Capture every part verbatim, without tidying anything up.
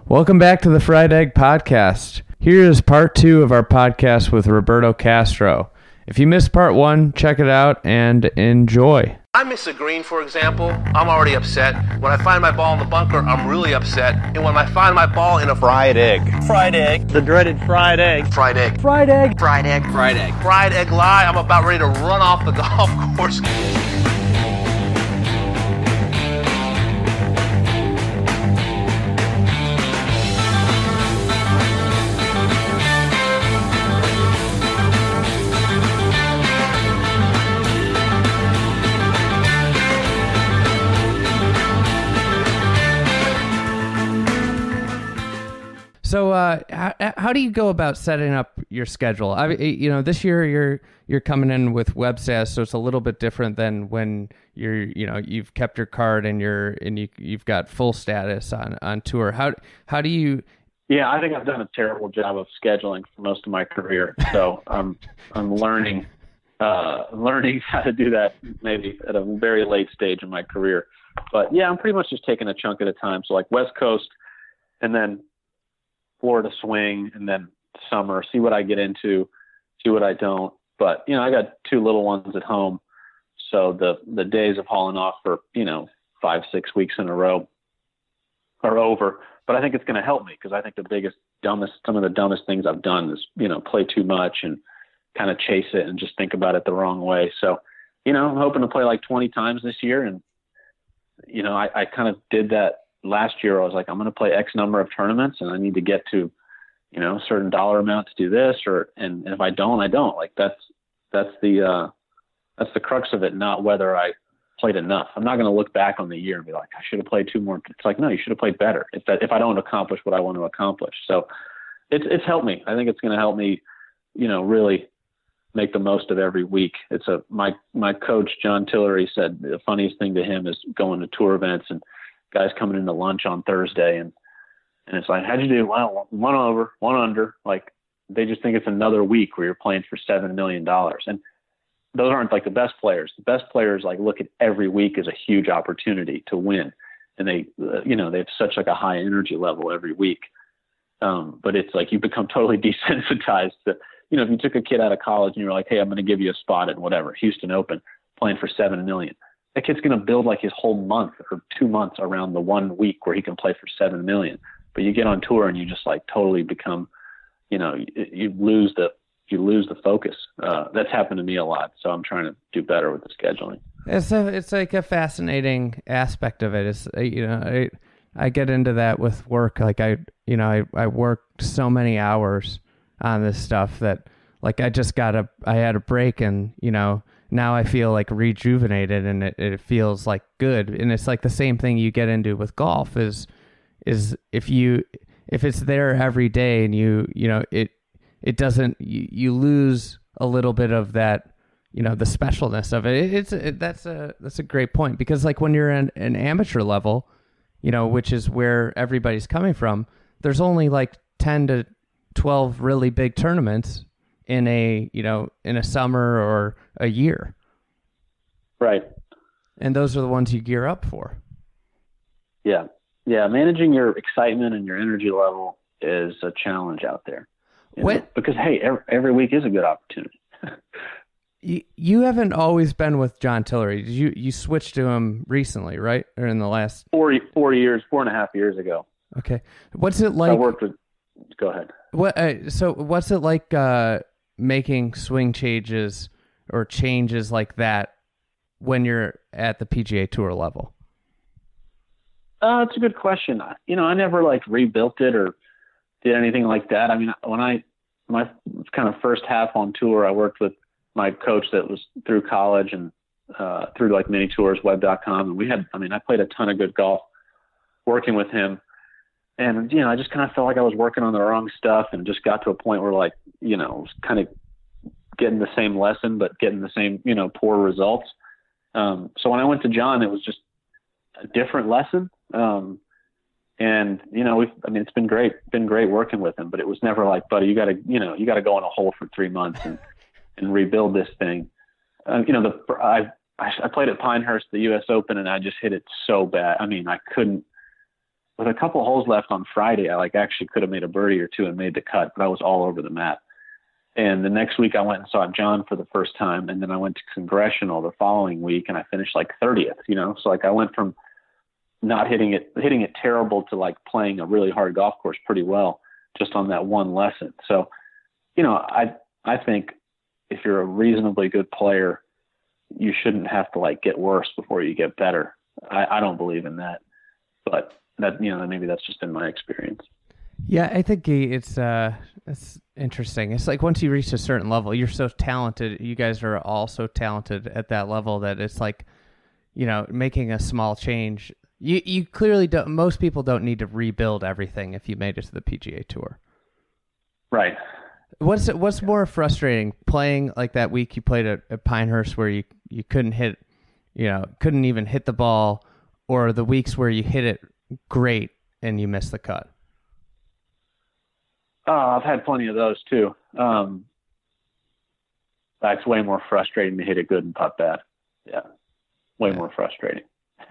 Welcome back to the Fried Egg Podcast. Here is part two of our podcast with Roberto Castro. If you missed part one, check it out and enjoy. I miss a green, for example, I'm already upset. When I find my ball in the bunker, I'm really upset. And when I find my ball in a fried egg. Fried egg. The dreaded fried egg. Fried egg. Fried egg. Fried egg. Fried egg. Fried egg lie, I'm about ready to run off the golf course. So, uh, how, how do you go about setting up your schedule? I, you know, this year you're you're coming in with web status, so it's a little bit different than when you're, you know, you've kept your card and you're and you you've got full status on, on tour. How how do you? Yeah, I think I've done a terrible job of scheduling for most of my career, so I'm I'm learning uh, learning how to do that maybe at a very late stage in my career. But yeah, I'm pretty much just taking a chunk at a time. So like West Coast, and then Florida swing, and then summer, see what I get into, see what I don't. But, you know, I got two little ones at home. So the, the days of hauling off for, you know, five, six weeks in a row are over. But I think it's going to help me because I think the biggest, dumbest, some of the dumbest things I've done is, you know, play too much and kind of chase it and just think about it the wrong way. So, you know, I'm hoping to play like twenty times this year. And, you know, I, I kind of did that last year. I was like, I'm going to play X number of tournaments and I need to get to, you know, a certain dollar amount to do this, or, and, and if I don't, I don't. Like that's, that's the, uh, that's the crux of it, not whether I played enough. I'm not going to look back on the year and be like, I should have played two more. It's like, no, you should have played better if that, if I don't accomplish what I want to accomplish. So it's, it's helped me. I think it's going to help me, you know, really make the most of every week. It's a, my, my coach, John Tillery, said the funniest thing to him is going to tour events and guys coming into lunch on Thursday and, and it's like, how'd you do? Well, one over, one under. Like they just think it's another week where you're playing for seven million dollars. And those aren't like the best players. The best players like look at every week as a huge opportunity to win. And they, uh, you know, they have such like a high energy level every week. Um, but it's like, you become totally desensitized to, you know, if you took a kid out of college and you're like, hey, I'm going to give you a spot at whatever, Houston Open, playing for seven million. That kid's going to build like his whole month or two months around the one week where he can play for seven million. But you get on tour and you just like totally become, you know, you, you lose the, you lose the focus. Uh, that's happened to me a lot. So I'm trying to do better with the scheduling. It's a, it's like a fascinating aspect of it. It's, you know, I, I get into that with work. Like I, you know, I, I worked so many hours on this stuff that like, I just got a, I had a break and, you know, now I feel like rejuvenated and it, it feels like good. And it's like the same thing you get into with golf is, is if you, if it's there every day and you, you know, it, it doesn't, you, you lose a little bit of that, you know, the specialness of it. It's, it, that's a, that's a great point because like when you're in an amateur level, you know, which is where everybody's coming from, there's only like ten to twelve really big tournaments in a, you know, in a summer or a year. Right. And those are the ones you gear up for. Yeah. Yeah. Managing your excitement and your energy level is a challenge out there. What? Because, hey, every, every week is a good opportunity. you, you haven't always been with John Tillery. Did you, you switched to him recently, right? Or in the last four, four years, four and a half years ago. Okay. What's it like? I worked with, go ahead. What, uh, so what's it like, uh, making swing changes or changes like that when you're at the P G A Tour level? Uh, it's a good question. You know, I never like rebuilt it or did anything like that. I mean, when I, my kind of first half on tour, I worked with my coach that was through college and uh, through like mini tours, web dot com. And we had, I mean, I played a ton of good golf working with him. And, you know, I just kind of felt like I was working on the wrong stuff and just got to a point where like, you know, was kind of getting the same lesson, but getting the same, you know, poor results. Um, so when I went to John, it was just a different lesson. Um, and, you know, we've, I mean, it's been great, been great working with him, but it was never like, buddy, you gotta, you know, you gotta go in a hole for three months and, and rebuild this thing. Uh, you know, the, I, I played at Pinehurst, the U S Open, and I just hit it so bad. I mean, I couldn't, with a couple holes left on Friday, I like actually could have made a birdie or two and made the cut, but I was all over the map. And the next week I went and saw John for the first time. And then I went to Congressional the following week and I finished like thirtieth, you know? So like I went from not hitting it, hitting it terrible to like playing a really hard golf course pretty well just on that one lesson. So, you know, I, I think if you're a reasonably good player, you shouldn't have to like get worse before you get better. I, I don't believe in that, but that, you know, maybe that's just been my experience. Yeah, I think it's uh, it's interesting. It's like once you reach a certain level, you're so talented. You guys are all so talented at that level that it's like, you know, making a small change. You you clearly don't. Most people don't need to rebuild everything if you made it to the P G A Tour. Right. What's what's more frustrating, playing like that week you played at, at Pinehurst where you, you couldn't hit, you know, couldn't even hit the ball, or the weeks where you hit it great and you missed the cut? Oh, I've had plenty of those too. Um, that's way more frustrating to hit it good and putt bad. Yeah, way yeah. more frustrating.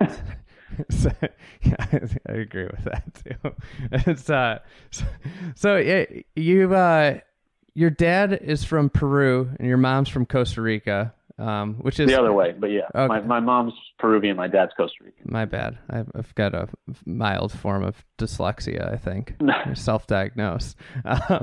So, yeah, I agree with that too. It's uh, so, so it, you uh, your dad is from Peru and your mom's from Costa Rica, um, which is the other way. But yeah, okay. my my mom's Peruvian, my dad's Costa Rican. My bad. I've, I've got a mild form of dyslexia, I think. Self-diagnosed. Um,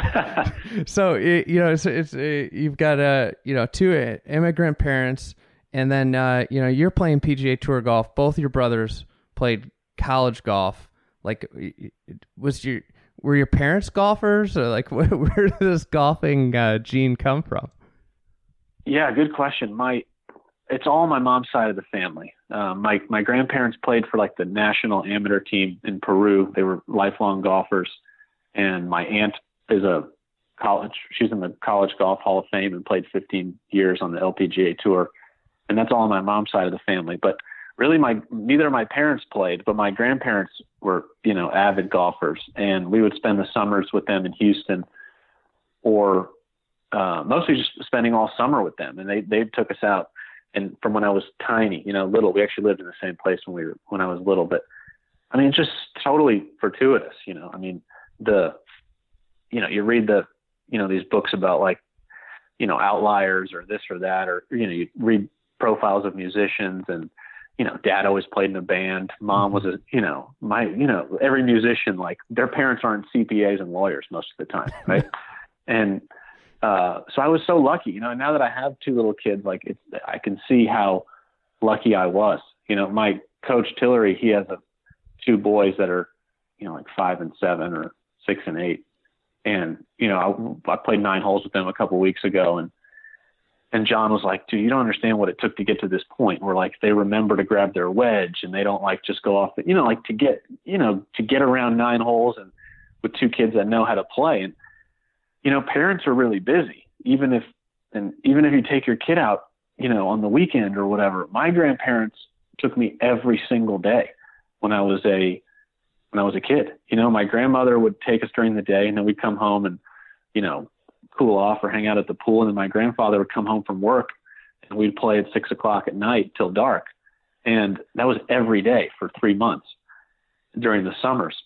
so it, you know, it's, it's it, you've got a uh, you know two immigrant parents. And then, uh, you know, you're playing P G A Tour golf. Both your brothers played college golf. Like, was your were your parents golfers, or like, where, where did this golfing uh, gene come from? Yeah, good question. My, it's all my mom's side of the family. Um, my my grandparents played for like the national amateur team in Peru. They were lifelong golfers, and my aunt is a college. She's in the College Golf Hall of Fame and played fifteen years on the L P G A Tour. And that's all on my mom's side of the family. But really, my neither of my parents played, but my grandparents were, you know, avid golfers. And we would spend the summers with them in Houston, or uh, mostly just spending all summer with them. And they, they took us out. And from when I was tiny, you know, little, we actually lived in the same place when we were, when I was little. But I mean, just totally fortuitous, you know. I mean, the, you know, you read the, you know, these books about like, you know, outliers or this or that, or, you know, you read profiles of musicians, and you know, dad always played in a band, mom was a, you know, my, you know, every musician, like their parents aren't C P As and lawyers most of the time, right? and uh so I was so lucky, you know. And now that I have two little kids, like it's, I can see how lucky I was. You know, my coach Tillery, he has a, two boys that are, you know, like five and seven or six and eight, and you know, I, I played nine holes with them a couple of weeks ago, and And John was like, dude, you don't understand what it took to get to this point where like they remember to grab their wedge and they don't like just go off, the, you know, like to get, you know, to get around nine holes and with two kids that know how to play. And, you know, parents are really busy, even if, and even if you take your kid out, you know, on the weekend or whatever. My grandparents took me every single day when I was a, when I was a kid. You know, my grandmother would take us during the day, and then we'd come home and, you know, cool off or hang out at the pool. And then my grandfather would come home from work and we'd play at six o'clock at night till dark. And that was every day for three months during the summers.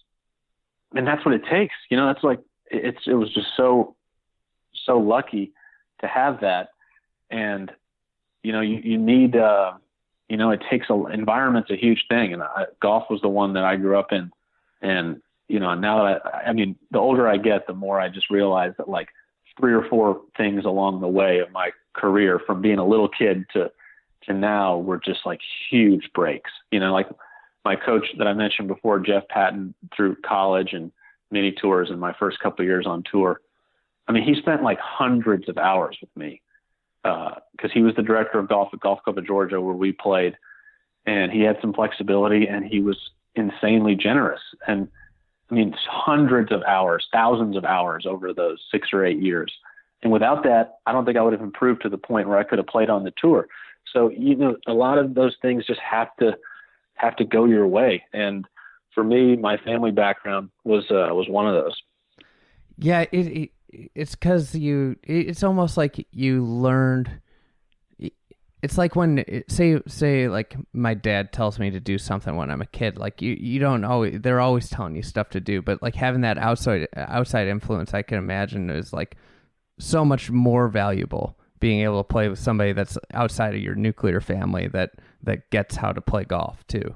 And that's what it takes. You know, that's like, it's, it was just so, so lucky to have that. And, you know, you, you need, uh, you know, it takes a, environment's a huge thing. And I, golf was the one that I grew up in. And, you know, now that I, I mean, the older I get, the more I just realize that like, three or four things along the way of my career, from being a little kid to, to now, were just like huge breaks. You know, like my coach that I mentioned before, Jeff Patton, through college and mini tours and my first couple of years on tour. I mean, he spent like hundreds of hours with me because uh, he was the director of golf at Golf Club of Georgia, where we played, and he had some flexibility and he was insanely generous. And I mean, hundreds of hours, thousands of hours over those six or eight years. And without that, I don't think I would have improved to the point where I could have played on the tour. So, you know, a lot of those things just have to have to go your way. And for me, my family background was uh, was one of those. Yeah, it, it it's because you. It's almost like you learned. it's like when say say like my dad tells me to do something when I'm a kid. Like you, you don't always they're always telling you stuff to do, but like having that outside outside influence, I can imagine is like so much more valuable. Being able to play with somebody that's outside of your nuclear family that that gets how to play golf too.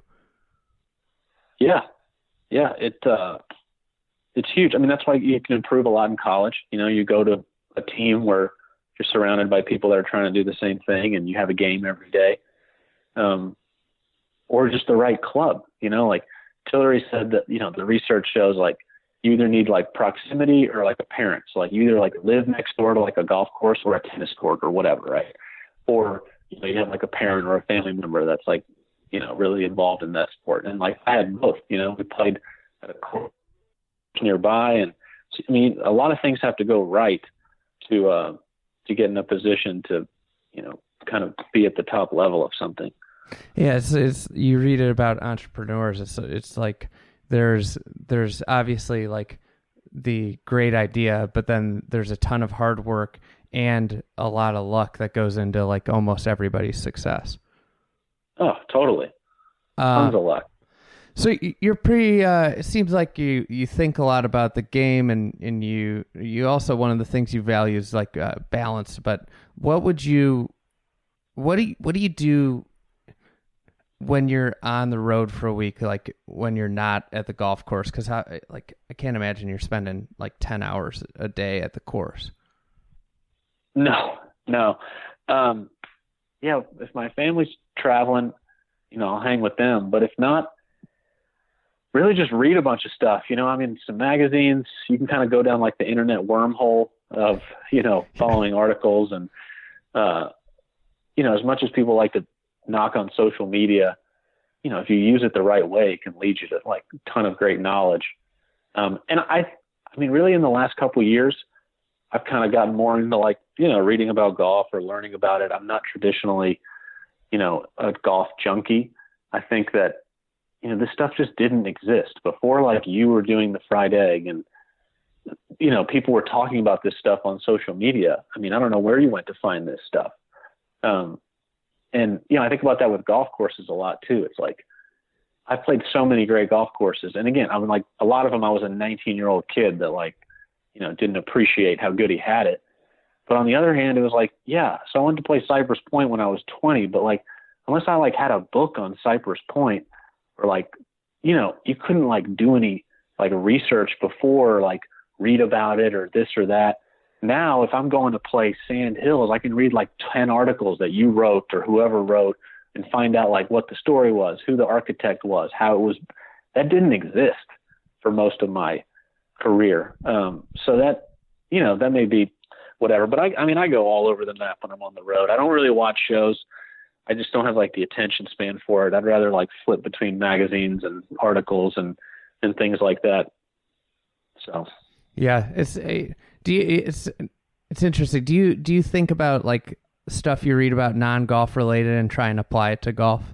Yeah, yeah, it uh, it's huge. I mean, that's why you can improve a lot in college. You know, you go to a team where you're surrounded by people that are trying to do the same thing, and you have a game every day, um, or just the right club. You know, like Tillery said that, you know, the research shows like you either need like proximity or like a parent. So like you either like live next door to like a golf course or a tennis court or whatever, right? Or you know, you have like a parent or a family member that's like, you know, really involved in that sport. And like I had both. You know, we played at a course nearby, and I mean, a lot of things have to go right to uh, to get in a position to, you know, kind of be at the top level of something. Yeah, it's, it's you read it about entrepreneurs. It's it's like there's there's obviously like the great idea, but then there's a ton of hard work and a lot of luck that goes into like almost everybody's success. Oh, totally. Uh, Tons of luck. So you're pretty, uh, it seems like you, you think a lot about the game, and, and you, you also, one of the things you value is like uh, balance, but what would you, what do you, what do you do when you're on the road for a week, like when you're not at the golf course? Cause I, like, I can't imagine you're spending like ten hours a day at the course. No, no. Um, yeah. If my family's traveling, you know, I'll hang with them, but if not, really just read a bunch of stuff, you know, I mean, some magazines. You can kind of go down like the internet wormhole of, you know, following articles, and, uh, you know, as much as people like to knock on social media, you know, if you use it the right way, it can lead you to like a ton of great knowledge. Um, and I, I mean, really in the last couple of years, I've kind of gotten more into like, you know, reading about golf or learning about it. I'm not traditionally, you know, a golf junkie. I think that, you know, this stuff just didn't exist before. Like you were doing the fried egg, and, you know, people were talking about this stuff on social media. I mean, I don't know where you went to find this stuff. Um, and, you know, I think about that with golf courses a lot too. It's like, I played so many great golf courses. And again, I'm like, a lot of them, I was a nineteen year old kid that like, you know, didn't appreciate how good he had it. But on the other hand, it was like, yeah, so I went to play Cypress Point when I was twenty, but like, unless I like had a book on Cypress Point, or like, you know, you couldn't like do any like research before, or like read about it or this or that. Now, if I'm going to play Sand Hills, I can read like ten articles that you wrote or whoever wrote and find out like what the story was, who the architect was, how it was. That didn't exist for most of my career. Um, so that, you know, that may be whatever, but I, I mean, I go all over the map when I'm on the road. I don't really watch shows. I just don't have like the attention span for it. I'd rather like flip between magazines and articles and, and things like that. So, yeah, it's a, do you, it's, it's interesting. Do you, do you think about like stuff you read about non-golf related and try and apply it to golf?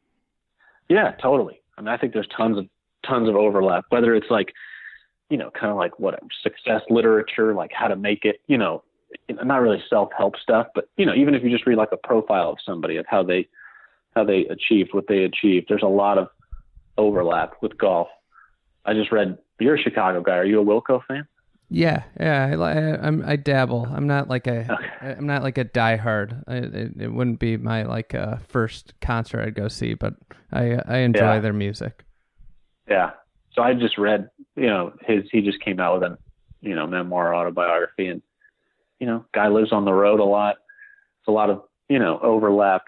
Yeah, totally. I mean, I think there's tons of, tons of overlap, whether it's like, you know, kind of like what success literature, like how to make it, you know, not really self-help stuff, but, you know, even if you just read like a profile of somebody of how they, how they achieved what they achieved, there's a lot of overlap with golf. I just read, you're a Chicago guy. Are you a Wilco fan? Yeah. Yeah. I, I, I'm, I dabble. I'm not like a, Okay. I'm not like a diehard. I, it, it wouldn't be my like uh, first concert I'd go see, but I, I enjoy Yeah. their music. Yeah. So I just read, you know, his, he just came out with a, you know, memoir autobiography, and, you know, guy lives on the road a lot. It's a lot of, you know, overlap,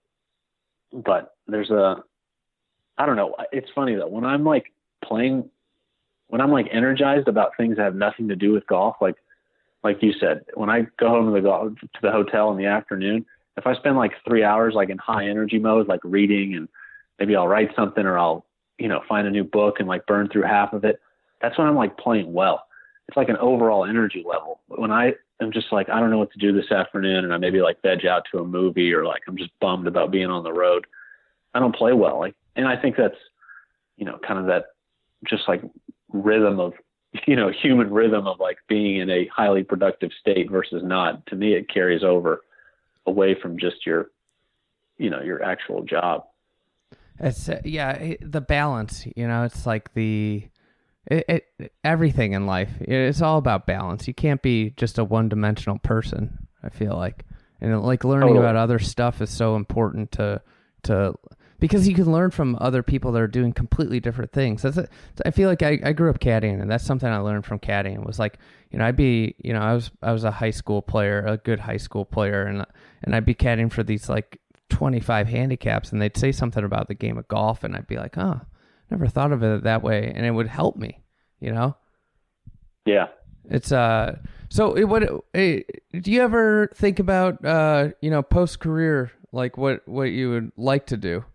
but there's a, I don't know. It's funny though, when I'm like playing, when I'm like energized about things that have nothing to do with golf, like, like you said, when I go home to the golf, to the hotel in the afternoon, if I spend like three hours, like in high energy mode, like reading, and maybe I'll write something, or I'll, you know, find a new book and like burn through half of it. That's when I'm like playing well. It's like an overall energy level. But when I am just like, I don't know what to do this afternoon, and I maybe like veg out to a movie, or like I'm just bummed about being on the road, I don't play well. Like, and I think that's, you know, kind of that just like rhythm of, you know, human rhythm of like being in a highly productive state versus not. To me, it carries over away from just your, you know, your actual job. It's uh, yeah, it, the balance. You know, it's like the it, it everything in life. It's all about balance. You can't be just a one-dimensional person. I feel like, and like learning Totally. about other stuff is so important to to because you can learn from other people that are doing completely different things. That's a, I feel like I, I grew up caddying, and that's something I learned from caddying. It was like, you know, I'd be, you know, I was I was a high school player, a good high school player, and and I'd be caddying for these like twenty-five handicaps, and they'd say something about the game of golf, and I'd be like, oh, never thought of it that way, and it would help me, you know? Yeah. It's uh so it would hey, do you ever think about uh you know post career, like what what you would like to do?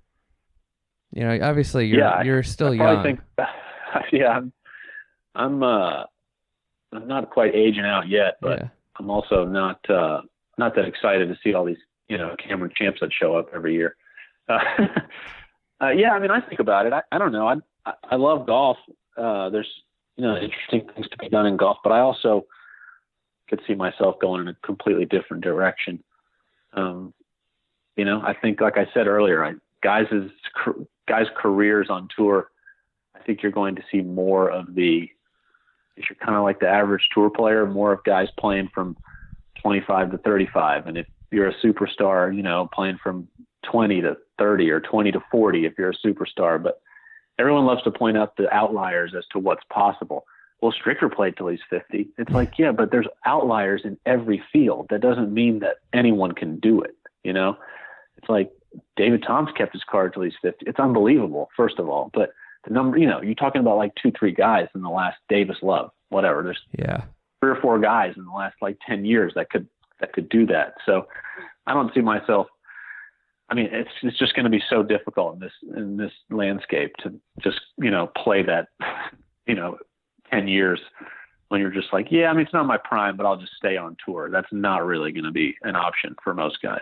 You know, obviously you're yeah, you're still I young. Think, yeah, I'm I'm uh I'm not quite aging out yet, but Yeah. I'm also not uh not that excited to see all these, you know, Cameron champs that show up every year. Uh, uh, yeah, I mean, I think about it. I, I don't know. I I love golf. Uh, there's, you know, interesting things to be done in golf, but I also could see myself going in a completely different direction. Um, you know, I think, like I said earlier, I, guys' guys' careers on tour, I think you're going to see more of the, if you're kind of like the average tour player, more of guys playing from twenty-five to thirty-five. And if you're a superstar, you know, playing from twenty to thirty or twenty to forty if you're a superstar. But everyone loves to point out the outliers as to what's possible. Well, Stricker played till he's fifty. It's like, yeah, but there's outliers in every field. That doesn't mean that anyone can do it, you know? It's like David Tom's kept his card till he's fifty. It's unbelievable, first of all. But the number, you know, you're talking about like two, three guys in the last Davis Love, whatever. There's Yeah. three or four guys in the last like ten years that could that could do that. So I don't see myself. I mean, it's it's just going to be so difficult in this in this landscape to just, you know, play that, you know, ten years when you're just like, yeah, I mean, it's not my prime, but I'll just stay on tour. That's not really going to be an option for most guys.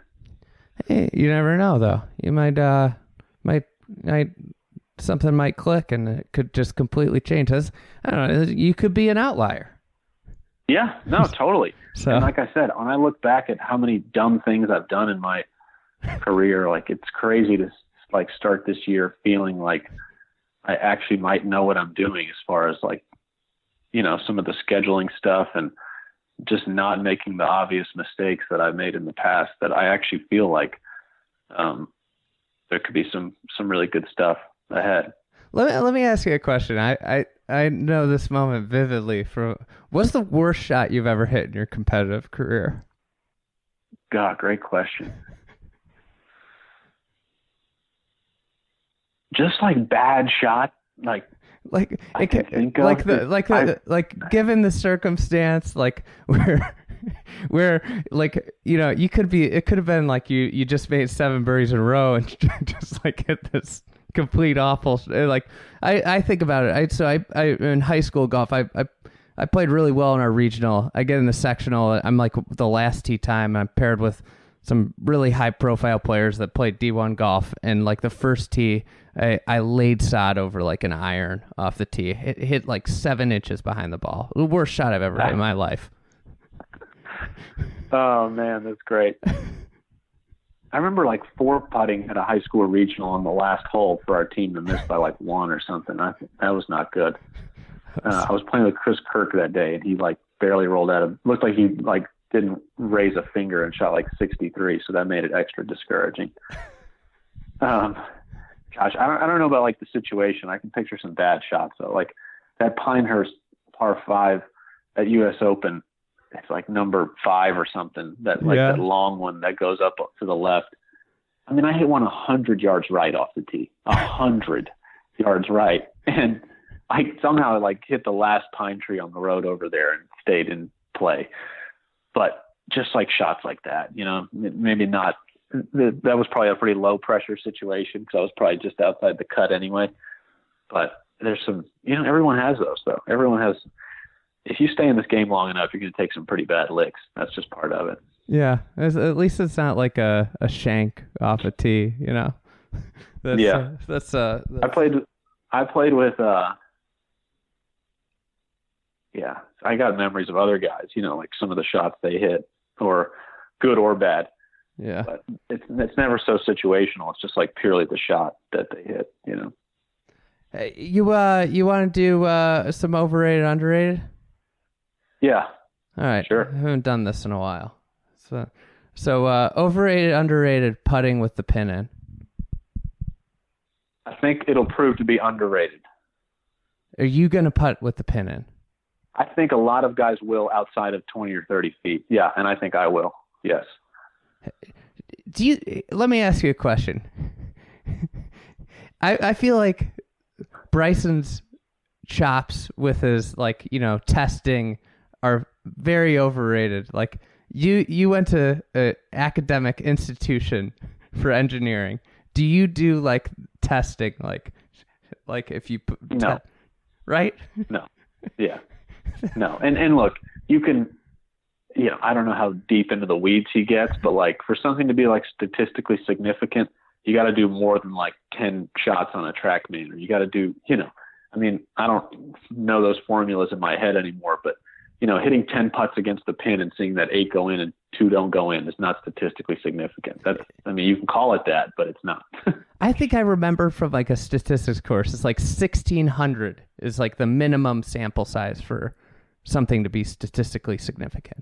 Hey, you never know though. You might uh might might something might click and it could just completely change. That's, I don't know, you could be an outlier. Yeah, no, totally. So And like I said, when I look back at how many dumb things I've done in my career, like it's crazy to like start this year feeling like I actually might know what I'm doing as far as like, you know, some of the scheduling stuff and just not making the obvious mistakes that I've made in the past, that I actually feel like um, there could be some, some really good stuff ahead. Let me let me ask you a question. I, I, I know this moment vividly. From what's the worst shot you've ever hit in your competitive career? God, great question. Just like bad shot, like Like I it, can ca- think of like the it. like the I- like given the circumstance, like where where like you know you could be it could have been like you you just made seven birdies in a row and just like hit this complete awful like I I think about it. I so I I in high school golf I I. I played really well in our regional. I get in the sectional. I'm like the last tee time. I'm paired with some really high profile players that played D one golf. And like the first tee, I, I laid sod over like an iron off the tee. It hit like seven inches behind the ball. The worst shot I've ever hit in my life. Oh man, that's great. I remember like four putting at a high school regional on the last hole for our team to miss by like one or something. I that was not good. Uh, I was playing with Chris Kirk that day, and he like barely rolled out of. Looked like he like didn't raise a finger and shot like sixty-three, so that made it extra discouraging. Um, gosh, I don't I don't know about like the situation. I can picture some bad shots though. Like that Pinehurst par five at U S Open, it's like number five or something. That like Yeah. that long one that goes up to the left. I mean, I hit one a hundred yards right off the tee, a hundred yards right, and I somehow like hit the last pine tree on the road over there and stayed in play. But just like shots like that, you know, maybe not, that was probably a pretty low pressure situation because I was probably just outside the cut anyway. But there's some, you know, everyone has those though. Everyone has, if you stay in this game long enough, you're going to take some pretty bad licks. That's just part of it. Yeah, it's, at least it's not like a, a shank off a tee, you know. That's, Yeah. uh, that's uh. That's, I played, I played with, uh, yeah, I got memories of other guys, you know, like some of the shots they hit, or good or bad. Yeah. But it's it's never so situational. It's just like purely the shot that they hit, you know. Hey, you uh you want to do uh some overrated, underrated? Yeah. All right. Sure. I haven't done this in a while. So so uh overrated, underrated putting with the pin in. I think it'll prove to be underrated. Are you gonna putt with the pin in? I think a lot of guys will outside of twenty or thirty feet. Yeah, and I think I will. Yes. Do you? Let me ask you a question. I I feel like Bryson's chops with his, like, you know, testing are very overrated. Like, you you went to an academic institution for engineering. Do you do like testing, like like if you put no, te- right? No, yeah, no, and and look, you can, you know, I don't know how deep into the weeds he gets, but like for something to be like statistically significant, you got to do more than like ten shots on a TrackMan, or you got to do, you know, I mean, I don't know those formulas in my head anymore, but you know, hitting ten putts against the pin and seeing that eight go in and two don't go in is not statistically significant. That's, I mean, you can call it that, but it's not. I think I remember from like a statistics course, it's like sixteen hundred is like the minimum sample size for something to be statistically significant.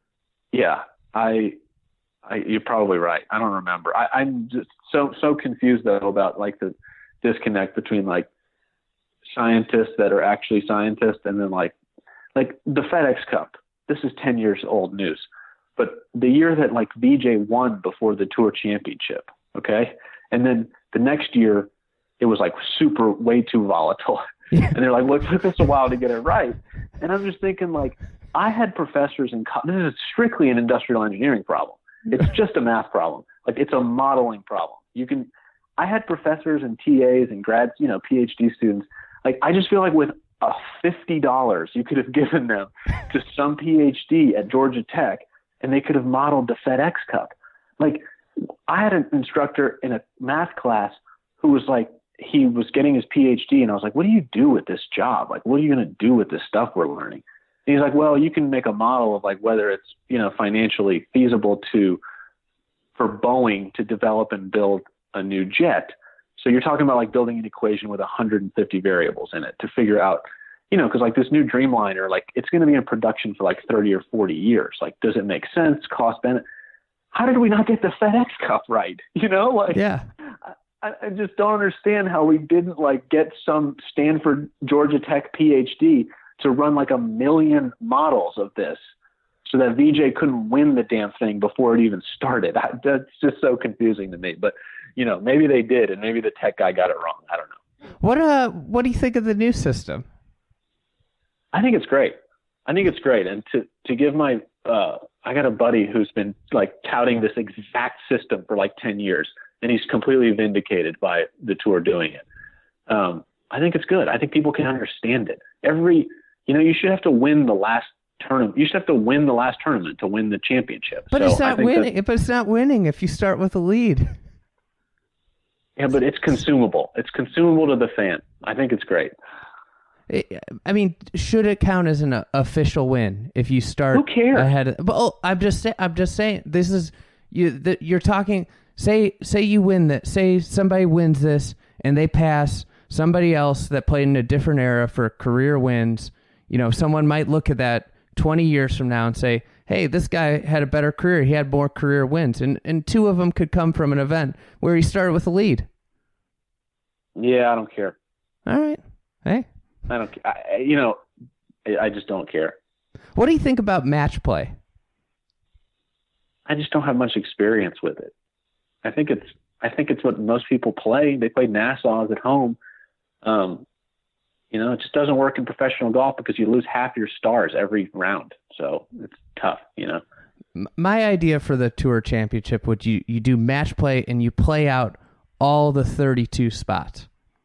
Yeah, I, I, you're probably right. I don't remember. I, I'm just so, so confused though about like the disconnect between like scientists that are actually scientists and then like, like the FedEx Cup. This is ten years old news, but the year that like V J won before the Tour Championship. Okay. And then the next year it was like super way too volatile. And they're like, well, it took us a while to get it right. And I'm just thinking like, I had professors in college. This is strictly an industrial engineering problem. It's just a math problem. Like it's a modeling problem. You can, I had professors and T As and grads, you know, PhD students. Like, I just feel like with a fifty dollars you could have given them to some PhD at Georgia Tech and they could have modeled the FedEx Cup. Like, I had an instructor in a math class who was like, he was getting his PhD and I was like, what do you do with this job? Like, what are you going to do with this stuff we're learning? And he's like, well, you can make a model of like whether it's, you know, financially feasible to, for Boeing to develop and build a new jet. So you're talking about like building an equation with one hundred fifty variables in it to figure out, you know, because like this new Dreamliner, like it's going to be in production for like thirty or forty years. Like, does it make sense? Cost benefit? How did we not get the FedEx Cup right? You know, like, yeah, I, I just don't understand how we didn't like get some Stanford, Georgia Tech PhD to run like a million models of this so that V J couldn't win the damn thing before it even started. I, that's just so confusing to me. But, you know, maybe they did, and maybe the tech guy got it wrong. I don't know. What uh, what do you think of the new system? I think it's great. I think it's great. And to, to give my, uh, I got a buddy who's been like touting this exact system for like ten years, and he's completely vindicated by the tour doing it. Um, I think it's good. I think people can understand it. Every, you know, you should have to win the last tournament. You should have to win the last tournament to win the championship. But so it's not winning. But it's not winning if you start with a lead. Yeah, but it's consumable. It's consumable to the fan. I think it's great. I mean, should it count as an official win if you start Who cares? ahead of? Well, I'm just saying. I'm just saying. This is you. The, you're talking. Say, say you win that. Say somebody wins this and they pass somebody else that played in a different era for career wins. You know, someone might look at that twenty years from now and say, "Hey, this guy had a better career. He had more career wins," and and two of them could come from an event where he started with a lead. Yeah, I don't care. All right. Hey. I don't, I, you know, I, I just don't care. What do you think about match play? I just don't have much experience with it. I think it's, I think it's what most people play. They play Nassau's at home. Um, you know, it just doesn't work in professional golf because you lose half your stars every round. So it's tough, you know. My idea for the Tour Championship would you, you do match play and you play out all the thirty-two spots.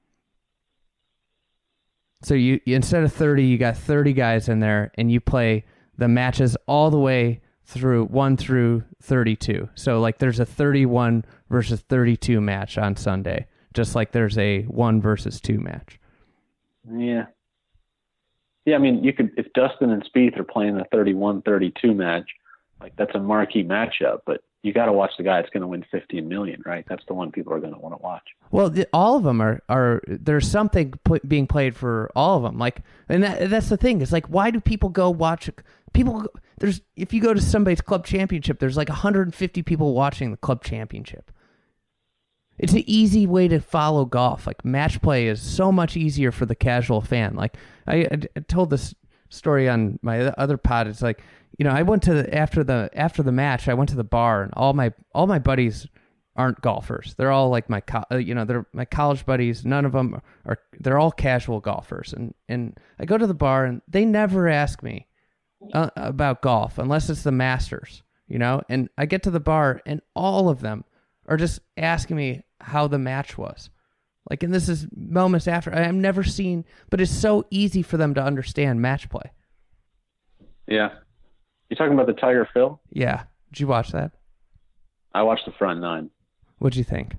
So you instead of thirty, you got thirty guys in there, and you play the matches all the way through one through thirty-two. So like there's a thirty-one versus thirty-two match on Sunday, just like there's a one versus two match. Yeah. Yeah, I mean, you could if Dustin and Spieth are playing the thirty-one thirty-two match, like that's a marquee matchup. But you got to watch the guy that's going to win fifteen million, right? That's the one people are going to want to watch. Well, the, all of them are, are there's something pl- being played for all of them. Like, and that, that's the thing. It's like, why do people go watch? People, there's if you go to somebody's club championship, there's like one hundred fifty people watching the club championship. It's an easy way to follow golf. Like, match play is so much easier for the casual fan. Like, I, I told this story on my other pod. It's like, you know, I went to the, after the after the match, I went to the bar, and all my all my buddies aren't golfers. They're all like my co- you know, they're my college buddies. None of them are. They're all casual golfers, and and I go to the bar, and they never ask me uh, about golf unless it's the Masters, you know. And I get to the bar, and all of them are just asking me how the match was. Like, and this is moments after. I've never seen, but it's so easy for them to understand match play. Yeah. You talking about the Tiger Phil? Yeah. Did you watch that? I watched the front nine. What'd you think?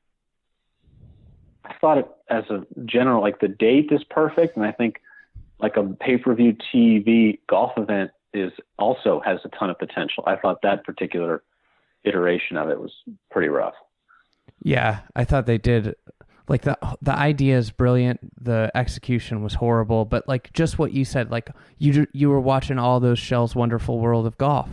I thought it as a general, like the date is perfect. And I think like a pay-per-view T V golf event is also has a ton of potential. I thought that particular iteration of it was pretty rough. Yeah, I thought they did. Like, the the idea is brilliant. The execution was horrible, but like just what you said, like you you were watching all those Shell's Wonderful World of Golf.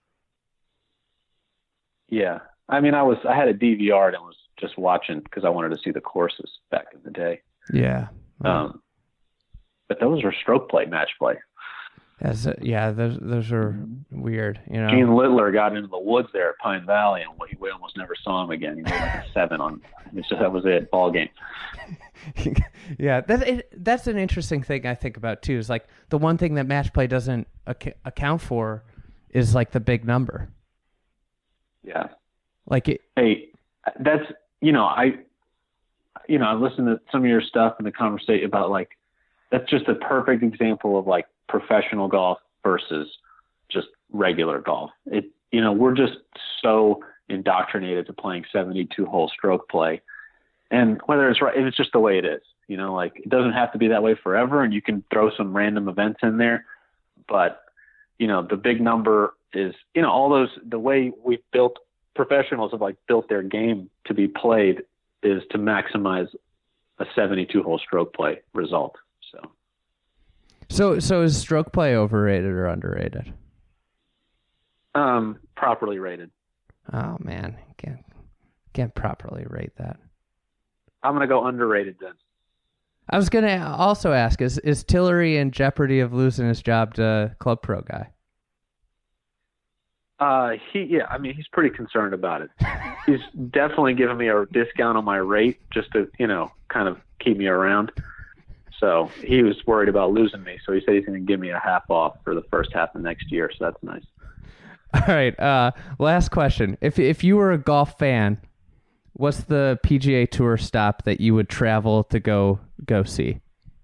Yeah, I mean, I was I had a D V R and was just watching because I wanted to see the courses back in the day. Yeah, um, but those were stroke play, match play. As a, yeah, those those are weird. You know, Gene Littler got into the woods there at Pine Valley, and we, we almost never saw him again. He made like a seven on. It's just, that was it, ball game. Yeah, that it, that's an interesting thing I think about too. Is like the one thing that match play doesn't ac- account for is like the big number. Yeah, like it. Hey, that's you know I, you know I listened to some of your stuff in the conversation about like that's just a perfect example of like professional golf versus just regular golf. It, you know, we're just so indoctrinated to playing seventy-two hole stroke play, and whether it's right, it's just the way it is, you know, like it doesn't have to be that way forever. And you can throw some random events in there, but you know, the big number is, you know, all those, the way we've built professionals have like built their game to be played is to maximize a seventy-two hole stroke play result. So. So, so is stroke play overrated or underrated? Um, properly rated. Oh man, can't can't properly rate that. I'm gonna go underrated then. I was gonna also ask: Is is Tillery in jeopardy of losing his job to Club Pro guy? Uh, he yeah, I mean he's pretty concerned about it. He's definitely giving me a discount on my rate just to you know kind of keep me around. So he was worried about losing me, so he said he's going to give me a half off for the first half of next year, so that's nice. All right, uh, last question. If if you were a golf fan, what's the P G A Tour stop that you would travel to go go see?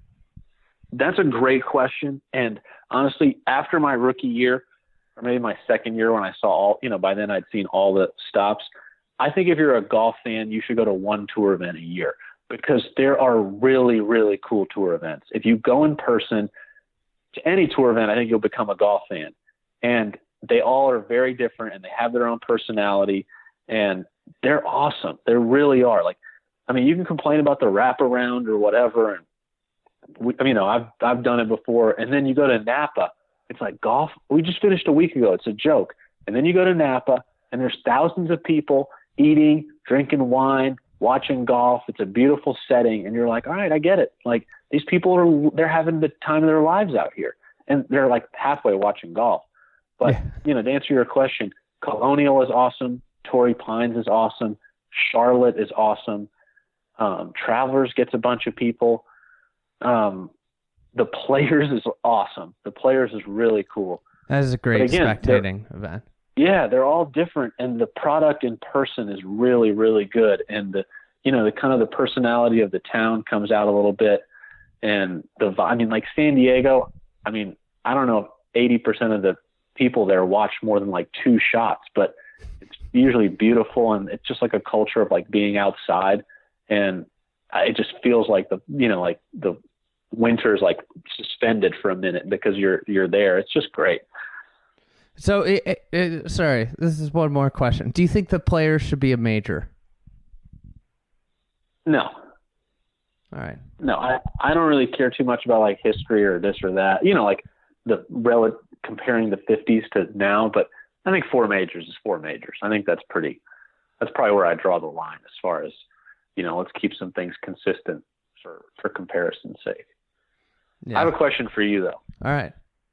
That's a great question, and honestly, after my rookie year, or maybe my second year when I saw all, you know, by then I'd seen all the stops, I think if you're a golf fan, you should go to one tour event a year. Because there are really, really cool tour events. If you go in person to any tour event, I think you'll become a golf fan. And they all are very different, and they have their own personality, and they're awesome. They really are. Like, I mean, you can complain about the wraparound or whatever, and we, I mean, you know, I've I've done it before. And then you go to Napa, it's like golf. We just finished a week ago. It's a joke. And then you go to Napa, and there's thousands of people eating, drinking wine, watching golf. It's a beautiful setting, and you're like, all right, I get it. Like, these people are, they're having the time of their lives out here, and they're like halfway watching golf. But yeah. You know, to answer your question, Colonial is awesome. Torrey Pines is awesome. Charlotte is awesome. Um, Travelers gets a bunch of people. Um, the Players is awesome. The Players is really cool. That is a great again, spectating event. Yeah, they're all different, and the product in person is really, really good. And the, you know, the kind of the personality of the town comes out a little bit, and the, I mean, like San Diego, I mean, I don't know if eighty percent of the people there watch more than like two shots, but it's usually beautiful, and it's just like a culture of like being outside, and it just feels like the, you know, like the winter's like suspended for a minute because you're you're there. It's just great. So, it, it, it, sorry, this is one more question. Do you think the players should be a major? No. All right. No, I, I don't really care too much about like history or this or that. You know, like the rel- comparing the fifties to now, but I think four majors is four majors. I think that's pretty. That's probably where I draw the line as far as, you know, let's keep some things consistent for for comparison's sake. Yeah. I have a question for you though. All right.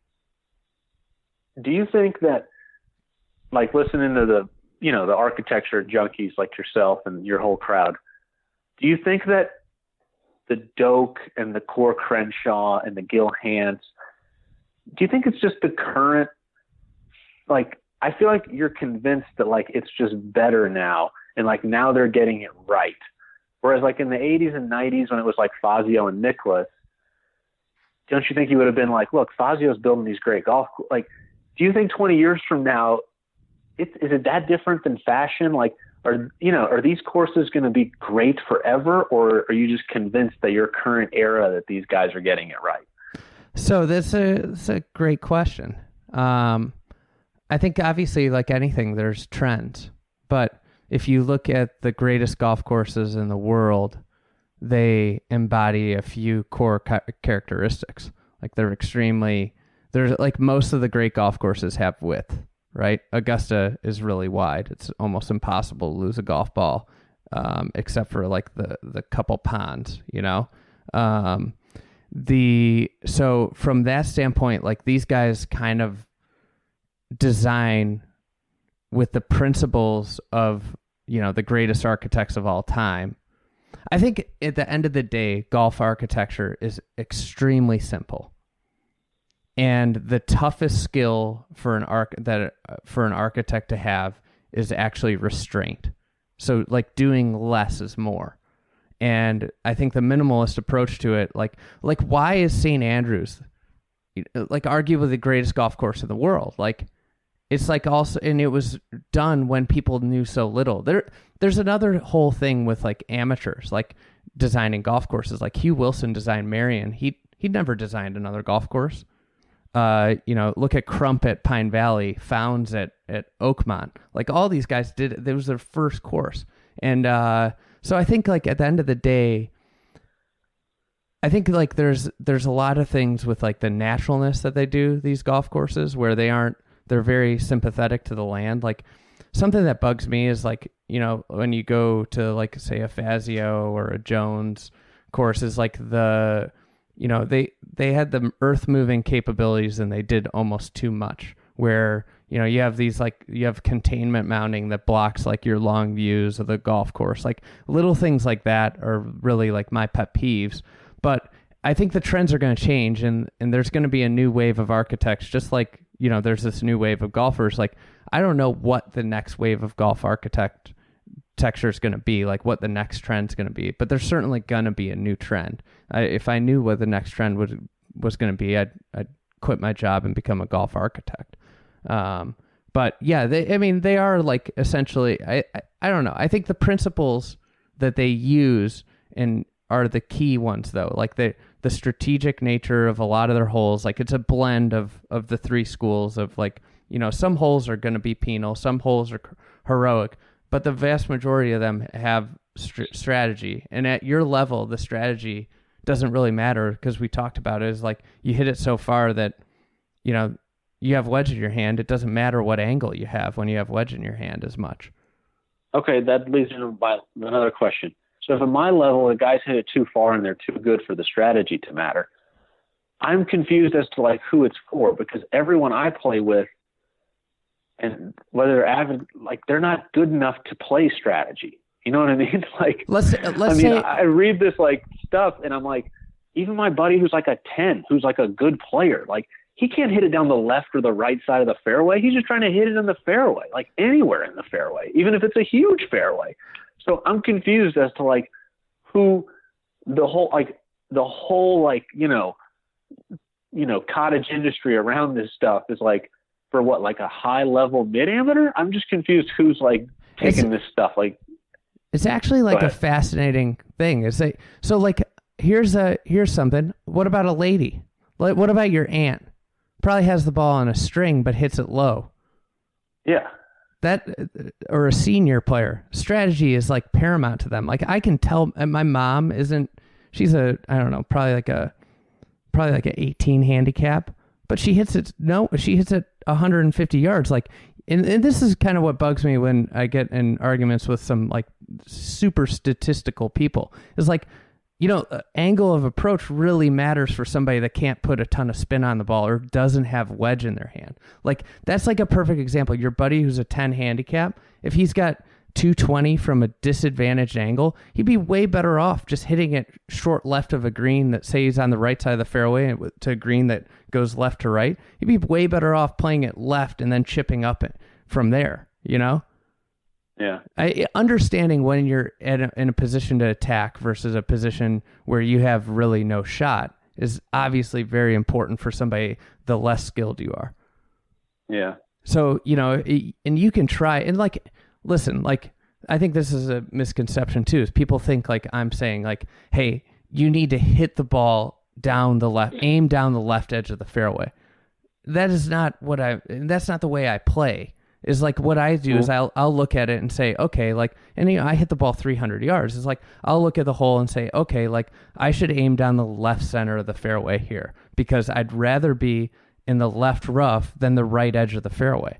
Do you think that, like, listening to the, you know, the architecture junkies like yourself and your whole crowd, do you think that the Doak and the Core Crenshaw and the Gil Hanse, do you think it's just the current, like, I feel like you're convinced that, like, it's just better now, and, like, now they're getting it right. Whereas, like, in the eighties and nineties when it was, like, Fazio and Nicklaus, don't you think you would have been like, look, Fazio's building these great golf, like, do you think twenty years from now, it, is it that different than fashion? Like, are, you know, are these courses going to be great forever, or are you just convinced that your current era that these guys are getting it right? So that's a, that's a great question. Um, I think obviously, like anything, there's trends. But if you look at the greatest golf courses in the world, they embody a few core ca- characteristics. Like they're extremely... There's like most of the great golf courses have width, right? Augusta is really wide. It's almost impossible to lose a golf ball, um, except for like the, the couple ponds, you know? Um, the, so from that standpoint, like these guys kind of design with the principles of, you know, the greatest architects of all time. I think at the end of the day, golf architecture is extremely simple. And the toughest skill for an arch that uh, for an architect to have is actually restraint. So like doing less is more. And I think the minimalist approach to it, like like why is Saint Andrews like arguably the greatest golf course in the world? Like it's like also, and it was done when people knew so little. There there's another whole thing with like amateurs, like designing golf courses. Like Hugh Wilson designed Marion. He he'd never designed another golf course. Uh, you know, look at Crump at Pine Valley, Founds at, at Oakmont. Like all these guys did, it was their first course. And uh, so I think like at the end of the day, I think like there's there's a lot of things with like the naturalness that they do, these golf courses, where they aren't, they're very sympathetic to the land. Like something that bugs me is like, you know, when you go to like say a Fazio or a Jones course is like the... You know, they, they had the earth moving capabilities and they did almost too much where, you know, you have these like, you have containment mounting that blocks like your long views of the golf course. Like little things like that are really like my pet peeves. But I think the trends are going to change and, and there's going to be a new wave of architects, just like, you know, there's this new wave of golfers. Like, I don't know what the next wave of golf architect texture is going to be, like what the next trend is going to be, but there's certainly going to be a new trend. I, if I knew what the next trend would, was going to be, I'd, I'd quit my job and become a golf architect. Um, but yeah, they, I mean, they are like essentially, I, I, I don't know. I think the principles that they use and are the key ones though, like the, the strategic nature of a lot of their holes. Like it's a blend of, of the three schools of like, you know, some holes are going to be penal, some holes are heroic, but the vast majority of them have st- strategy. And at your level, the strategy doesn't really matter because we talked about it is like you hit it so far that, you know, you have wedge in your hand. It doesn't matter what angle you have when you have wedge in your hand as much. Okay, that leads into my, another question. So if at my level, the guys hit it too far and they're too good for the strategy to matter, I'm confused as to like who it's for because everyone I play with, and whether they're avid, like they're not good enough to play strategy. You know what I mean? Like, let's, let's I mean, say, I read this like stuff and I'm like, even my buddy who's like a ten, who's like a good player, like he can't hit it down the left or the right side of the fairway. He's just trying to hit it in the fairway, like anywhere in the fairway, even if it's a huge fairway. So I'm confused as to like who the whole, like the whole, like, you know, you know, cottage industry around this stuff is like, for what, like a high level mid amateur? I'm just confused who's like taking it's, this stuff. Like, it's actually like a fascinating thing. It's like, so like, here's a, here's something. What about a lady? Like, what about your aunt? Probably has the ball on a string, but hits it low. Yeah. That, or a senior player, strategy is like paramount to them. Like I can tell, and my mom isn't, she's a, I don't know, probably like a, probably like an eighteen handicap, but she hits it, no, she hits it one hundred fifty yards. Like, and, and this is kind of what bugs me when I get in arguments with some like super statistical people, is like, you know, angle of approach really matters for somebody that can't put a ton of spin on the ball or doesn't have wedge in their hand. Like, that's like a perfect example. Your buddy who's a ten handicap, if he's got two twenty from a disadvantaged angle, he'd be way better off just hitting it short left of a green that, say he's on the right side of the fairway to a green that goes left to right. He'd be way better off playing it left and then chipping up it from there, you know? Yeah. I, understanding when you're at a, in a position to attack versus a position where you have really no shot is obviously very important for somebody the less skilled you are. Yeah. So, you know, and you can try, and like, listen, like, I think this is a misconception too, is people think like I'm saying like, hey, you need to hit the ball down the left, aim down the left edge of the fairway. That is not what I, that's not the way I play. Is like what I do is I'll I'll look at it and say, okay, like, and you know, I hit the ball three hundred yards. It's like, I'll look at the hole and say, okay, like, I should aim down the left center of the fairway here because I'd rather be in the left rough than the right edge of the fairway.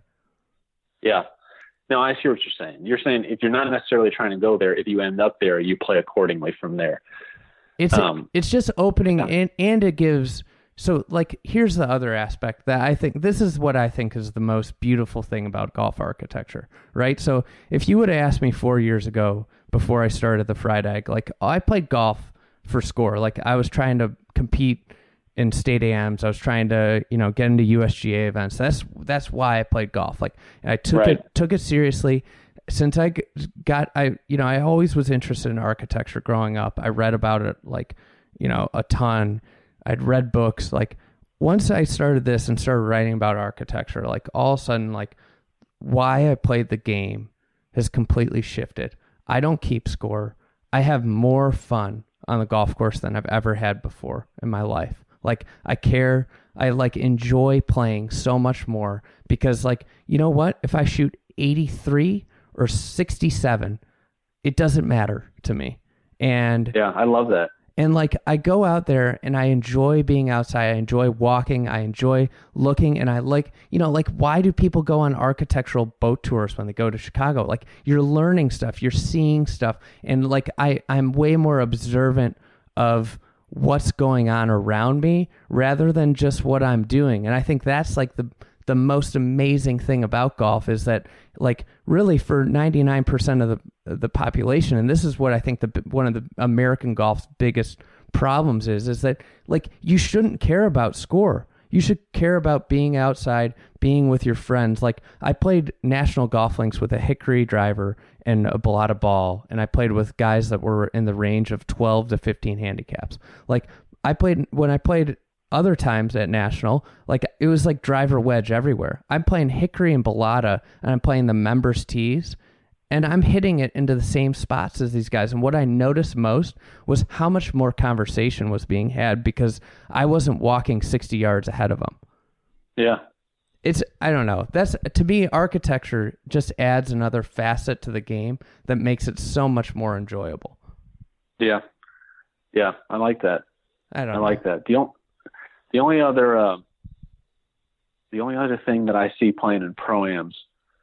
Yeah. No, I see what you're saying. You're saying if you're not necessarily trying to go there, if you end up there, you play accordingly from there. It's um, it's just opening, yeah. and, and it gives... So, like, here's the other aspect that I think, this is what I think is the most beautiful thing about golf architecture, right? So, if you would have asked me four years ago, before I started the Fried Egg, like, I played golf for score. Like, I was trying to compete in state A Ms. I was trying to, you know, get into U S G A events. That's that's why I played golf. Like, I took right. it took it seriously. Since I got, I, you know, I always was interested in architecture growing up. I read about it, like, you know, a ton. I'd read books. Like, once I started this and started writing about architecture, like, all of a sudden, like, why I played the game has completely shifted. I don't keep score. I have more fun on the golf course than I've ever had before in my life. Like, I care. I, like, enjoy playing so much more because, like, you know what? If I shoot eighty-three or sixty-seven, it doesn't matter to me. And yeah, I love that. And like, I go out there and I enjoy being outside. I enjoy walking. I enjoy looking. And I like, you know, like, why do people go on architectural boat tours when they go to Chicago? Like, you're learning stuff, you're seeing stuff. And like, I, I'm way more observant of what's going on around me rather than just what I'm doing. And I think that's like the, the most amazing thing about golf is that, like, really for ninety-nine percent of the the population, and this is what I think the one of the American golf's biggest problems is, is that, like, you shouldn't care about score. You should care about being outside, being with your friends. Like, I played national golf links with a hickory driver and a Balata ball, and I played with guys that were in the range of twelve to fifteen handicaps. Like, I played, when I played other times at national, like, it was like driver wedge everywhere. I'm playing hickory and Balata, and I'm playing the members tees, and I'm hitting it into the same spots as these guys. And what I noticed most was how much more conversation was being had because I wasn't walking sixty yards ahead of them. Yeah. It's, I don't know. That's, to me, architecture just adds another facet to the game that makes it so much more enjoyable. Yeah. Yeah. I like that. I don't I know. like that. The only, the only other, uh, the only other thing that I see playing in pro-ams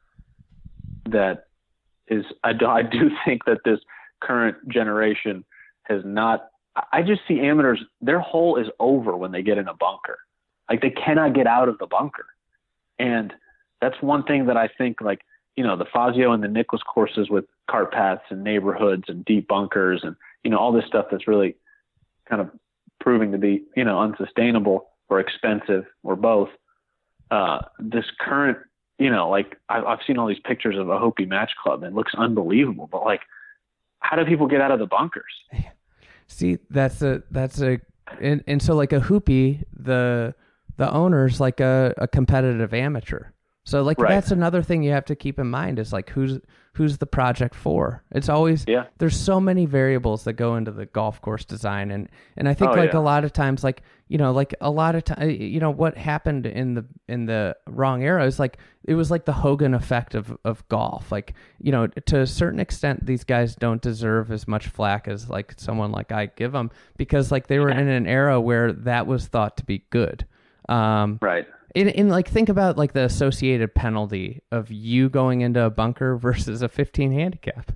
that is, I do, I do think that this current generation has not, I just see amateurs, their hole is over when they get in a bunker. Like, they cannot get out of the bunker. And that's one thing that I think, like, you know, the Fazio and the Nicklaus courses with cart paths and neighborhoods and deep bunkers and, you know, all this stuff that's really kind of proving to be, you know, unsustainable or expensive or both. Uh, this current, you know, like, I've, I've seen all these pictures of a Hopi Match Club and it looks unbelievable, but, like, how do people get out of the bunkers? See, that's a, that's a, and, and so, like, a Hoopy, the, the owner's like a, a competitive amateur. So like Right. that's another thing you have to keep in mind is like who's who's the project for. It's always Yeah. there's so many variables that go into the golf course design, and and I think Oh, like yeah. a lot of times like you know like a lot of time you know what happened in the in the wrong era is like it was like the Hogan effect of of golf. Like you know to a certain extent these guys don't deserve as much flack as like someone like I give them because like they were in an era where that was thought to be good. Um, Right. In, in like think about like the associated penalty of you going into a bunker versus a fifteen handicap.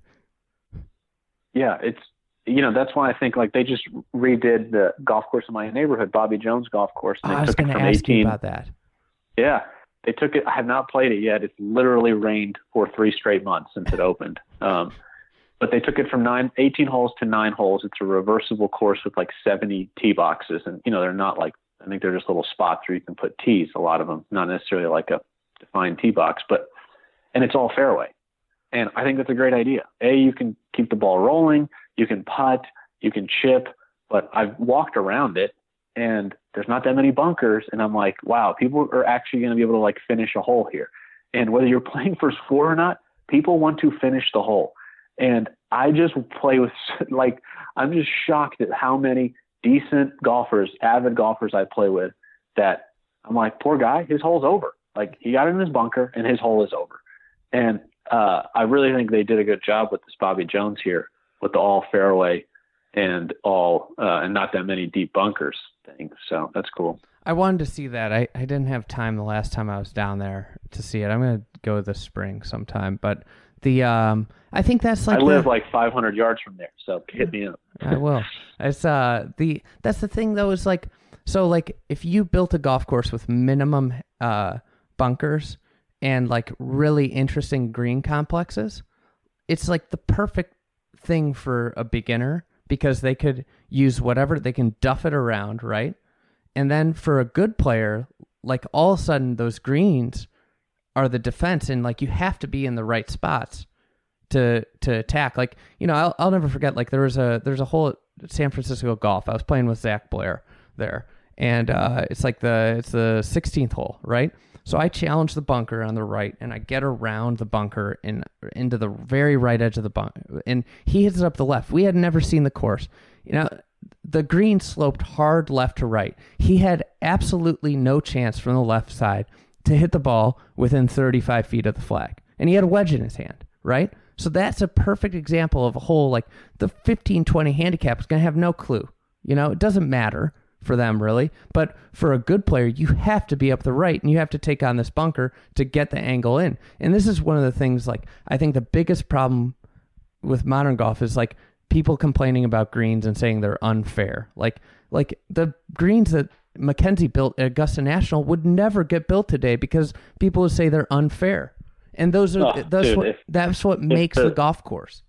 Yeah, it's you know that's why I think like they just redid the golf course in my neighborhood, Bobby Jones Golf Course. And Oh, they I was took it going to from ask eighteen. you about that. Yeah, they took it. I have not played it yet. It's literally rained for three straight months since it opened. Um, but they took it from nine, eighteen holes to nine holes. It's a reversible course with like seventy tee boxes, and you know they're not like I think they're just little spots where you can put tees. A lot of them, not necessarily like a defined tee box, but and it's all fairway. And I think that's a great idea. A, you can keep the ball rolling, you can putt, you can chip, but I've walked around it and there's not that many bunkers. And I'm like, wow, people are actually going to be able to like finish a hole here. And whether you're playing for score or not, people want to finish the hole. And I just play with like, I'm just shocked at how many decent golfers, avid golfers I play with that I'm like, poor guy, his hole's over. Like he got in his bunker and his hole is over. And uh, I really think they did a good job with this Bobby Jones here with the all fairway and all uh, and not that many deep bunkers thing. So that's cool. I wanted to see that. I, I didn't have time the last time I was down there to see it. I'm going to go this spring sometime. But the um, I think that's like I live the, like five hundred yards from there, so hit me up. I will. It's uh the that's the thing though is like so like if you built a golf course with minimum uh bunkers and like really interesting green complexes, it's like the perfect thing for a beginner because they could use whatever they can duff it around, right? And then for a good player, like all of a sudden those greens are the defense, and like you have to be in the right spots to to attack. Like, you know, I'll I'll never forget, like there was a there's a hole at San Francisco Golf. I was playing with Zach Blair there. And uh, it's like the it's the sixteenth hole, right? So I challenge the bunker on the right, and I get around the bunker and into the very right edge of the bunker, and he hits it up the left. We had never seen the course. You know, the green sloped hard left to right. He had absolutely no chance from the left side to hit the ball within thirty-five feet of the flag, and he had a wedge in his hand, right? So that's a perfect example of a hole like the fifteen twenty handicap is going to have no clue. You know, it doesn't matter for them really, but for a good player you have to be up the right and you have to take on this bunker to get the angle in. And this is one of the things, like I think the biggest problem with modern golf is like people complaining about greens and saying they're unfair. Like like the greens that Mackenzie built at Augusta National would never get built today because people would say they're unfair. And those are Oh, that's dude, what if- that's what makes the- the golf course.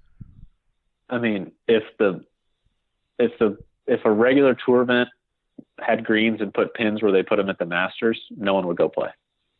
I mean, if the if the if a regular tour event had greens and put pins where they put them at the Masters, no one would go play.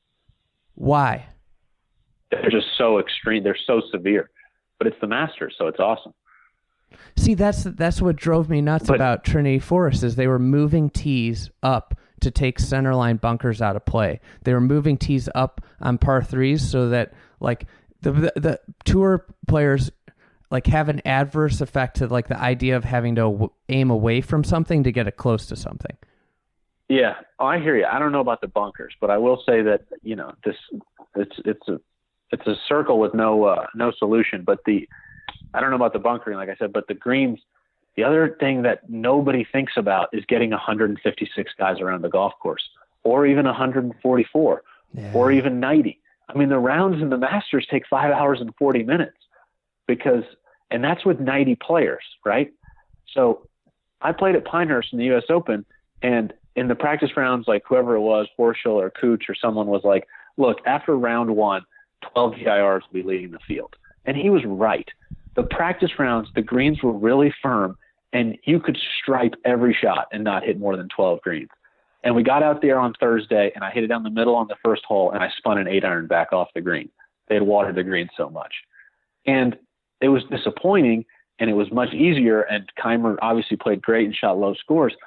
Why? They're just so extreme. They're so severe. But it's the Masters, so it's awesome. See, that's that's what drove me nuts But- about Trinity Forest is they were moving tees up to take centerline bunkers out of play. They were moving tees up on par threes so that like the the, the tour players like have an adverse effect to like the idea of having to w- aim away from something to get it close to something. Yeah, oh, I hear you. I don't know about the bunkers, but I will say that you know this it's it's a it's a circle with no uh, no solution. But the I don't know about the bunkering, like I said, but the greens. The other thing that nobody thinks about is getting one hundred fifty-six guys around the golf course, or even one hundred forty-four, Yeah. or even ninety. I mean, the rounds in the Masters take five hours and forty minutes because, and that's with ninety players, right? So I played at Pinehurst in the U S Open, and in the practice rounds, like whoever it was, Horschel or Cooch or someone was like, look, after round one, twelve G I Rs will be leading the field. And he was right. The practice rounds, the greens were really firm, and you could stripe every shot and not hit more than twelve greens. And we got out there on Thursday, and I hit it down the middle on the first hole, and I spun an eight iron back off the green. They had watered the green so much. And it was disappointing, and it was much easier, and Keimer obviously played great and shot low scores.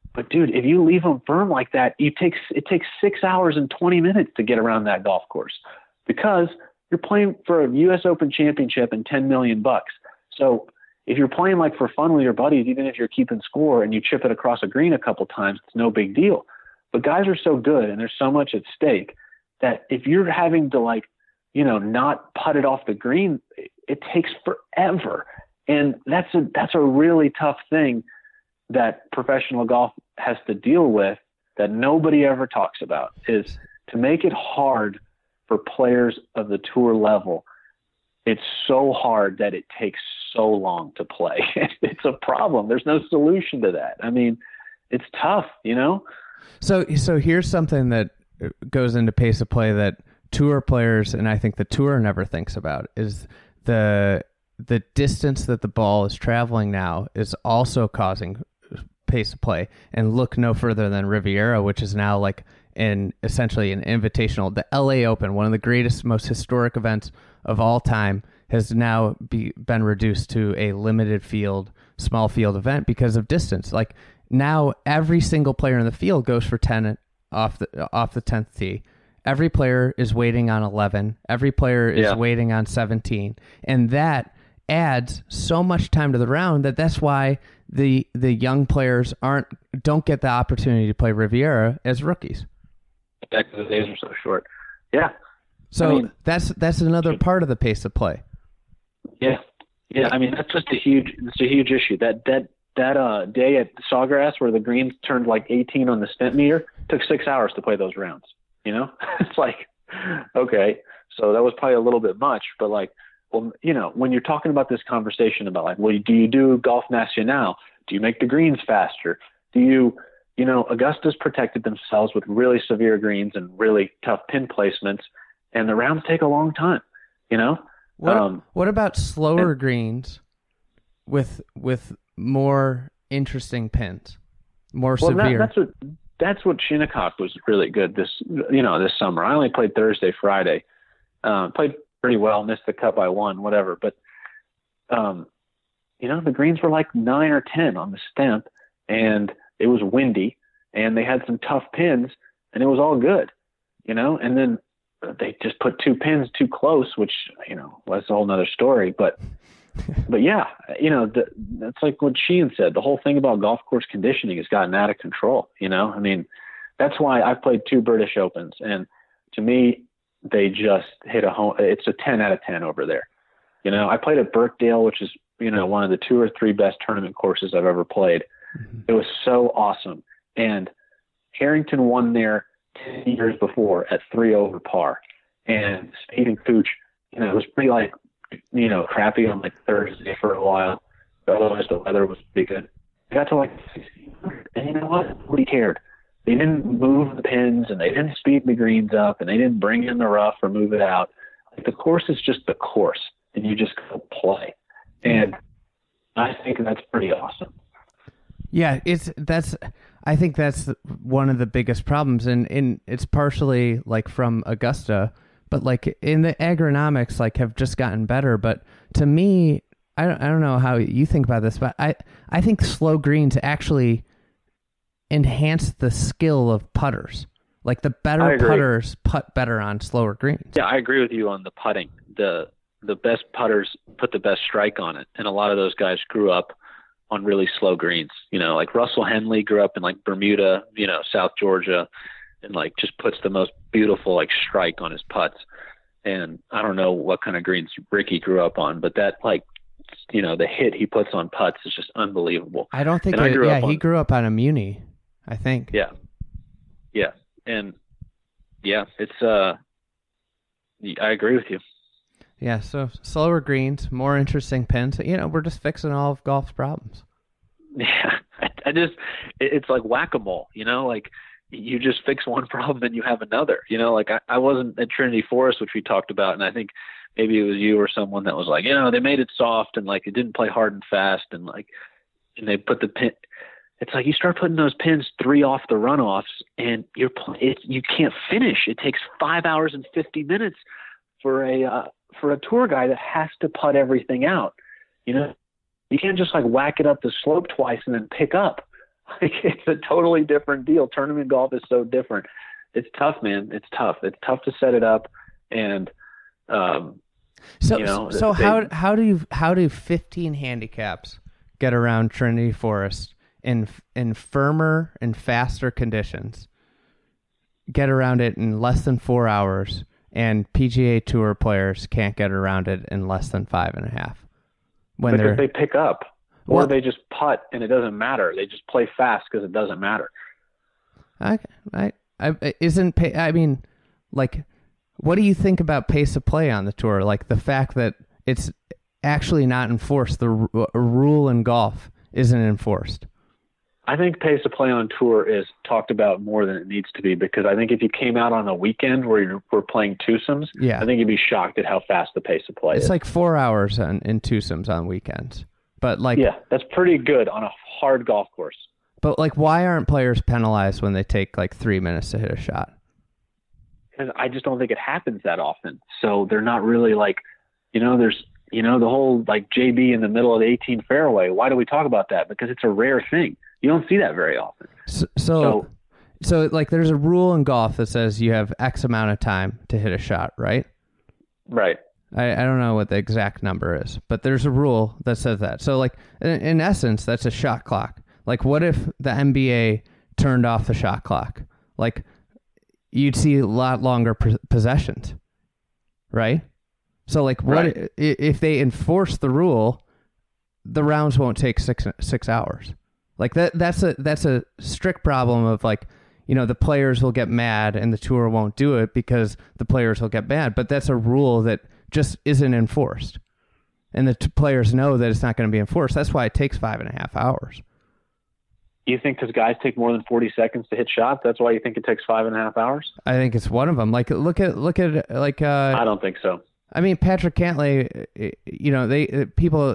But dude, if you leave them firm like that, you take it takes six hours and twenty minutes to get around that golf course because you're playing for a U S Open championship and ten million bucks. So if you're playing like for fun with your buddies, even if you're keeping score and you chip it across a green a couple times, it's no big deal. But guys are so good and there's so much at stake that if you're having to like, you know, not putt it off the green, it, it takes forever. And that's a, that's a really tough thing that professional golf has to deal with that nobody ever talks about, is to make it hard for players of the tour level. It's so hard that it takes so long to play. It's a problem. There's no solution to that. I mean, it's tough, you know? So, so here's something that goes into pace of play that tour players, and I think the tour never thinks about, is the, the distance that the ball is traveling now is also causing pace of play. And look no further than Riviera, which is now like an essentially an invitational. The L A Open, one of the greatest, most historic events of all time, has now be, been reduced to a limited field, small field event because of distance. Like now, every single player in the field goes for ten off the off the tenth tee. Every player is waiting on eleven. Every player is yeah. waiting on seventeen, and that adds so much time to the round that that's why the the young players aren't don't get the opportunity to play Riviera as rookies. Yeah, because the days are so short. Yeah. So I mean, that's that's another part of the pace of play. Yeah, yeah. I mean, that's just a huge it's a huge issue. That that that uh day at Sawgrass where the greens turned like eighteen on the stent meter took six hours to play those rounds. You know, it's like, okay, so that was probably a little bit much, but like. Well, you know, when you're talking about this conversation about like, well, do you do Golf Nacional? Do you make the greens faster? Do you, you know, Augusta's protected themselves with really severe greens and really tough pin placements, and the rounds take a long time, you know? What, um, what about slower and, greens with with more interesting pins, more well, severe? That, that's what that's what Shinnecock was really good this, you know, this summer. I only played Thursday, Friday, uh, played pretty well, missed the cut by one, whatever. But, um, you know, the greens were like nine or ten on the stemp, and it was windy, and they had some tough pins, and it was all good, you know. And then they just put two pins too close, which, you know, that's a whole nother story. But, but yeah, you know, the, that's like what Sheehan said. The whole thing about golf course conditioning has gotten out of control, you know. I mean, that's why I've played two British Opens, and to me, they just hit a home. It's a ten out of ten over there. You know, I played at Birkdale, which is, you know, one of the two or three best tournament courses I've ever played. Mm-hmm. It was so awesome. And Harrington won there ten years before at three over par. And Speed and Cooch, you know, it was pretty like, you know, crappy on like Thursday for a while. But otherwise the weather was pretty good. I got to like sixteen hundred, and you know what? Nobody cared. They didn't move the pins, and they didn't speed the greens up, and they didn't bring in the rough or move it out. Like, the course is just the course, and you just go play. And I think that's pretty awesome. Yeah, it's that's. I think that's one of the biggest problems, and, and it's partially like from Augusta, but like in the agronomics, like have just gotten better. But to me, I don't, I don't know how you think about this, but I I think slow greens actually enhance the skill of putters. Like the better putters putt better on slower greens. Yeah, I agree with you on the putting. The the best putters put the best strike on it, and a lot of those guys grew up on really slow greens. You know, like Russell Henley grew up in like Bermuda, you know, South Georgia, and like just puts the most beautiful like strike on his putts. And I don't know what kind of greens Ricky grew up on, but that like, you know, the hit he puts on putts is just unbelievable. I don't think it, I yeah, on, he grew up on a Muni, I think. Yeah. Yeah. And yeah, it's, uh, I agree with you. Yeah. So slower greens, more interesting pins. You know, we're just fixing all of golf's problems. Yeah. I, I just, it, it's like whack-a-mole, you know, like you just fix one problem and you have another, you know, like I, I wasn't at Trinity Forest, which we talked about. And I think maybe it was you or someone that was like, you know, they made it soft and like it didn't play hard and fast. And like, and they put the pin, it's like you start putting those pins three off the runoffs and you're, it, you can't finish. It takes five hours and fifty minutes for a, uh, for a tour guy that has to putt everything out. You know, you can't just like whack it up the slope twice and then pick up. Like, it's a totally different deal. Tournament golf is so different. It's tough, man. It's tough. It's tough to set it up. And, um, so, you know, so they, how, how do you, how do fifteen handicaps get around Trinity Forest in, in firmer and faster conditions, get around it in less than four hours, and P G A Tour players can't get around it in less than five and a half? When because they're, they pick up. Or well, they just putt and it doesn't matter. They just play fast because it doesn't matter. I, I, I, isn't pay, I mean, like, what do you think about pace of play on the tour? Like the fact that it's actually not enforced. The r- rule in golf isn't enforced. I think pace of play on tour is talked about more than it needs to be, because I think if you came out on a weekend where you were playing twosomes, yeah. I think you'd be shocked at how fast the pace of play it's is. It's like four hours on, in twosomes on weekends. But like, yeah, that's pretty good on a hard golf course. But like, why aren't players penalized when they take like three minutes to hit a shot? Because I just don't think it happens that often. So they're not really like, you know, there's, you know, the whole like J B in the middle of the eighteen fairway. Why do we talk about that? Because it's a rare thing. You don't see that very often. So, so, so, so like, there's a rule in golf that says you have X amount of time to hit a shot, right? Right. I, I don't know what the exact number is, but there's a rule that says that. So, like, in, in essence, that's a shot clock. Like, what if the N B A turned off the shot clock? Like, you'd see a lot longer p- possessions, right? So, like, what right. if they enforce the rule? The rounds won't take six six hours. Like that. That's a that's a strict problem of like, you know, the players will get mad and the tour won't do it because the players will get mad. But that's a rule that just isn't enforced, and the t- players know that it's not going to be enforced. That's why it takes five and a half hours. You think because guys take more than forty seconds to hit shots, that's why you think it takes five and a half hours? I think it's one of them. Like look at look at like. Uh, I don't think so. I mean, Patrick Cantlay. You know, they people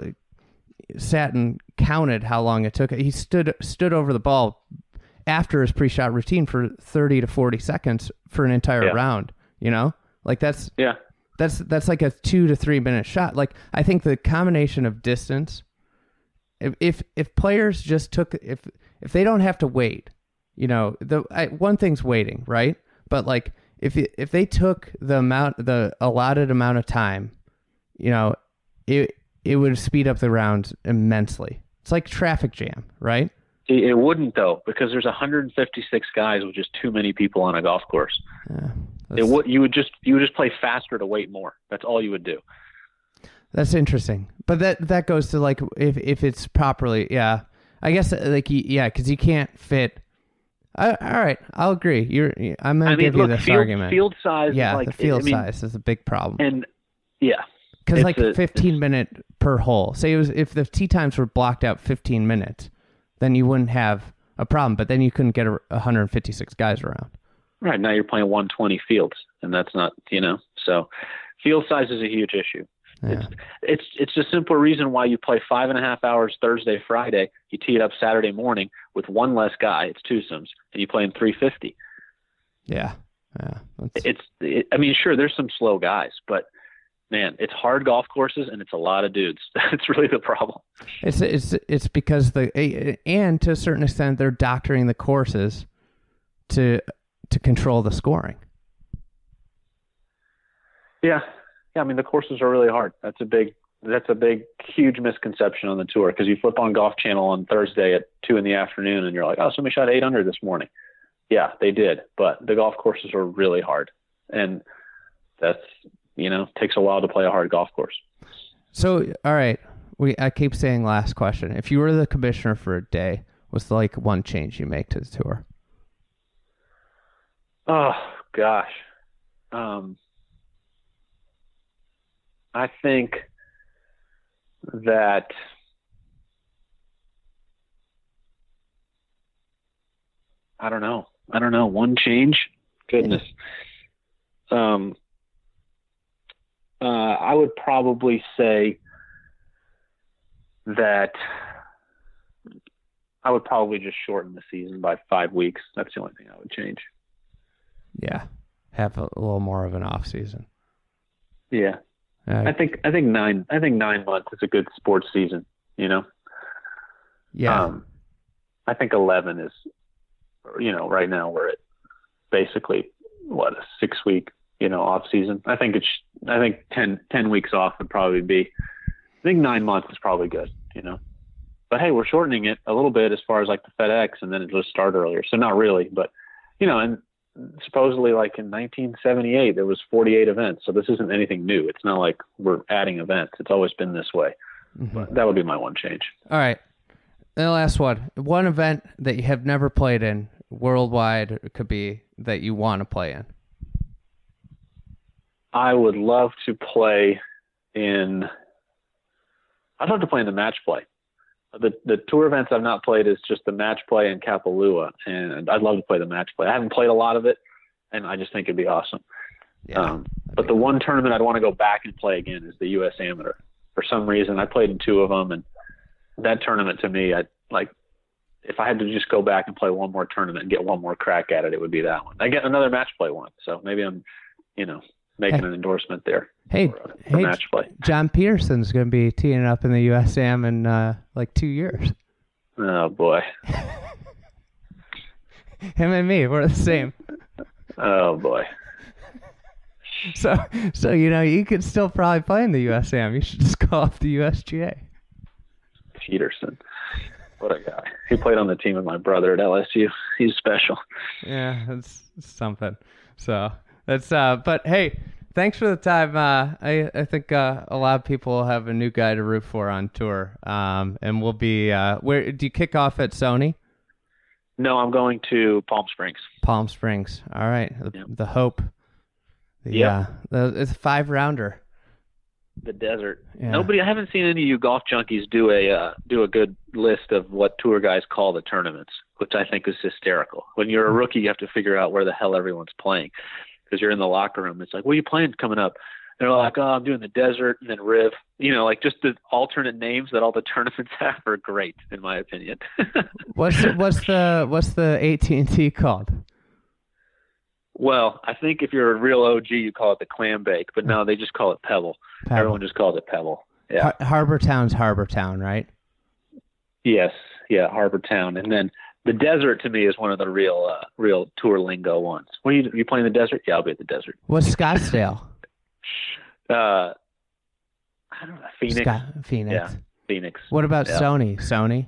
sat and counted how long it took. He stood stood over the ball after his pre-shot routine for thirty to forty seconds for an entire yeah. round. You know, like that's yeah. That's that's like a two to three minute shot. Like I think the combination of distance, if if, if players just took if if they don't have to wait, you know, the I, one thing's waiting, right? But like if if they took the amount the allotted amount of time, you know, it it would speed up the rounds immensely. It's like traffic jam, right? It wouldn't though, because there's one hundred fifty-six guys with just too many people on a golf course. Yeah. It would you would just you would just play faster to wait more. That's all you would do. That's interesting, but that that goes to like if if it's properly, yeah. I guess like yeah, because you can't fit. I, all right, I'll agree. You're I'm gonna I mean, give look, you this field, argument. Field size, yeah, is like, the field I mean, size is a big problem. And yeah, because like a, fifteen minute per hole. Say it was if the tee times were blocked out fifteen minutes, then you wouldn't have a problem. But then you couldn't get a, one hundred fifty-six guys around. Right, now you're playing one twenty fields, and that's not, you know, so field size is a huge issue. Yeah. It's it's it's a simple reason why you play five and a half hours Thursday, Friday. You tee it up Saturday morning with one less guy. It's twosomes, and you play in three fifty. Yeah, yeah. That's... It's it, I mean, sure, there's some slow guys, but man, it's hard golf courses, and it's a lot of dudes. That's really the problem. It's it's it's because the and to a certain extent they're doctoring the courses to. to control the scoring. Yeah. Yeah. I mean, the courses are really hard. That's a big, that's a big, huge misconception on the tour. Cause you flip on Golf Channel on Thursday at two in the afternoon and you're like, oh, somebody shot eight under this morning. Yeah, they did. But the golf courses are really hard. And that's, you know, takes a while to play a hard golf course. So, all right. We, I keep saying last question. If you were the commissioner for a day, what's the, like one change you make to the tour? Oh gosh. Um, I think that I don't know. I don't know. One change? Goodness. Um, uh, I would probably say that I would probably just shorten the season by five weeks. That's the only thing I would change. Yeah, have a little more of an off season. Yeah, uh, I think I think nine I think nine months is a good sports season. You know. Yeah. Um, I think eleven is, you know, right now we're at basically what a six week, you know, off season. I think it's, I think ten, ten weeks off would probably be, I think nine months is probably good, you know, but hey, we're shortening it a little bit as far as like the FedEx, and then it'll just start earlier. So not really, but you know, and supposedly like in nineteen seventy-eight, there was forty-eight events. So this isn't anything new. It's not like we're adding events. It's always been this way. Mm-hmm. But that would be my one change. All right. And the last one, one event that you have never played in worldwide, it could be that you want to play in. I would love to play in, I'd love to play in the match play. The the tour events I've not played is just the match play in Kapalua, and I'd love to play the match play. I haven't played a lot of it, and I just think it'd be awesome. Yeah, um, but the one tournament I'd want to go back and play again is the U S Amateur. For some reason, I played in two of them, and that tournament to me, I like. If I had to just go back and play one more tournament and get one more crack at it, it would be that one. I get another match play one, so maybe I'm, you know, making hey. an endorsement there. Hey, for, uh, for hey, match play. John Peterson's going to be teeing up in the U S A M in uh, like two years. Oh boy. Him and me, we're the same. Oh boy. So, so you know, you could still probably play in the U S A M. You should just call up the U S G A. Peterson. What a guy. He played on the team with my brother at L S U. He's special. Yeah, that's something. So that's, uh, but hey, thanks for the time. Uh, I, I think uh, a lot of people will have a new guy to root for on tour. Um, and we'll be, uh, where do you kick off at Sony? No, I'm going to Palm Springs. Palm Springs. All right. The, yep. the Hope. The, yeah. Uh, the, it's a five rounder. The desert. Yeah. Nobody. I haven't seen any of you golf junkies do a uh, do a good list of what tour guys call the tournaments, which I think is hysterical. When you're a rookie, you have to figure out where the hell everyone's playing, because you're in the locker room. It's like, what are you playing coming up? And they're like, oh, I'm doing the desert and then Riv. You know, like just the alternate names that all the tournaments have are great, in my opinion. what's the, what's the what's the A T and T called? Well, I think if you're a real O G, you call it the clam bake, but no, they just call it Pebble. Pebble. Everyone just calls it Pebble. Yeah. Har- Harbor Town's Harbor Town, right? Yes. Yeah. Harbor Town. And then the desert to me is one of the real, uh, real tour lingo ones. When you, you playing the desert? Yeah, I'll be at the desert. What's Scottsdale? uh, I don't know. Phoenix. Scott, Phoenix. Yeah. Phoenix. What about yeah. Sony? Sony?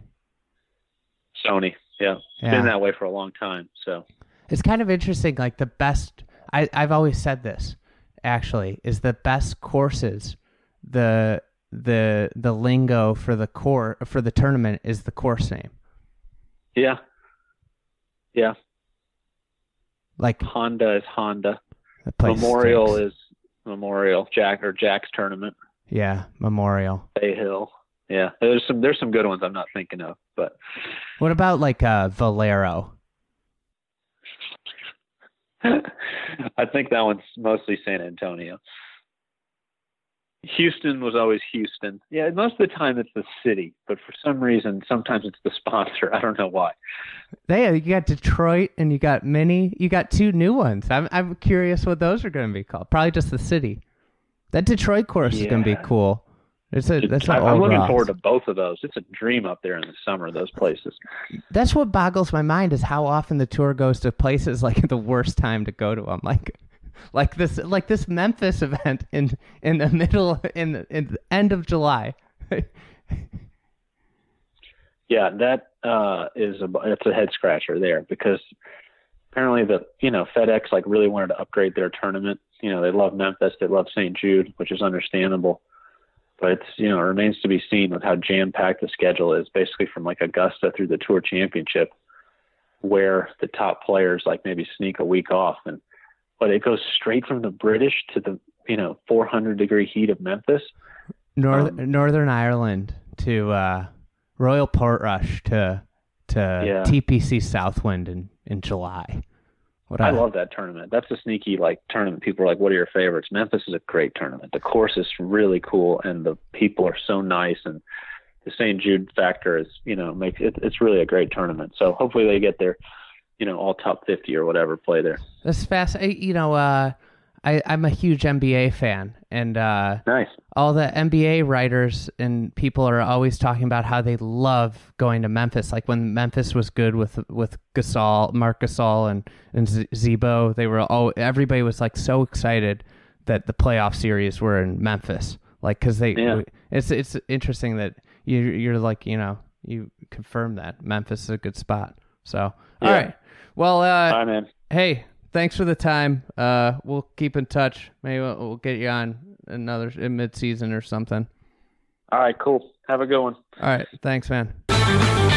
Sony. Yeah. It's yeah. been that way for a long time. So. It's kind of interesting, like the best, I, I've always said this, actually, is the best courses, the the the lingo for the core for the tournament is the course name. Yeah. Yeah. Like Honda is Honda. Memorial stinks. is Memorial. Jack or Jack's tournament. Yeah, Memorial. Bay Hill. Yeah. There's some there's some good ones I'm not thinking of, but what about like uh Valero? I think that one's mostly San Antonio. Houston was always Houston. Yeah, most of the time it's the city, but for some reason, sometimes it's the sponsor. I don't know why. They, you got Detroit and you got Mini. You got two new ones. I'm I'm curious what those are going to be called. Probably just the city. That Detroit course yeah. is going to be cool. It's a, that's I, I'm looking rocks. forward to both of those. It's a dream up there in the summer, those places. That's what boggles my mind is how often the tour goes to places like the worst time to go to them. Like, like this, like this Memphis event in in the middle in the, in the end of July. Yeah, that uh, is a it's a head scratcher there, because apparently the you know FedEx like really wanted to upgrade their tournament. You know, they love Memphis, they love Saint Jude, which is understandable. But it's, you know, it remains to be seen with how jam-packed the schedule is, basically from like Augusta through the Tour Championship, where the top players like maybe sneak a week off. And but it goes straight from the British to the, you know, four hundred degree heat of Memphis. North, um, Northern Ireland to uh, Royal Portrush to to yeah. T P C Southwind in, in July. What I love that tournament. That's a sneaky like tournament. People are like, what are your favorites? Memphis is a great tournament. The course is really cool, and the people are so nice, and the Saint Jude factor is, you know, makes it, it's really a great tournament. So hopefully they get their, you know, all top fifty or whatever play there. That's fast. You know, uh, I, I'm a huge N B A fan, and uh, Nice. all the N B A writers and people are always talking about how they love going to Memphis. Like when Memphis was good with with Gasol, Marc Gasol, and and Z- Zebo, they were all everybody was like so excited that the playoff series were in Memphis. Like because they, Yeah. it's it's interesting that you you're like you know you confirm that Memphis is a good spot. So all Yeah. right, well, uh, Bye, man. hey. Thanks for the time. Uh, we'll keep in touch. Maybe we'll, we'll get you on another in mid-season or something. All right, cool. Have a good one. All right. Thanks, man.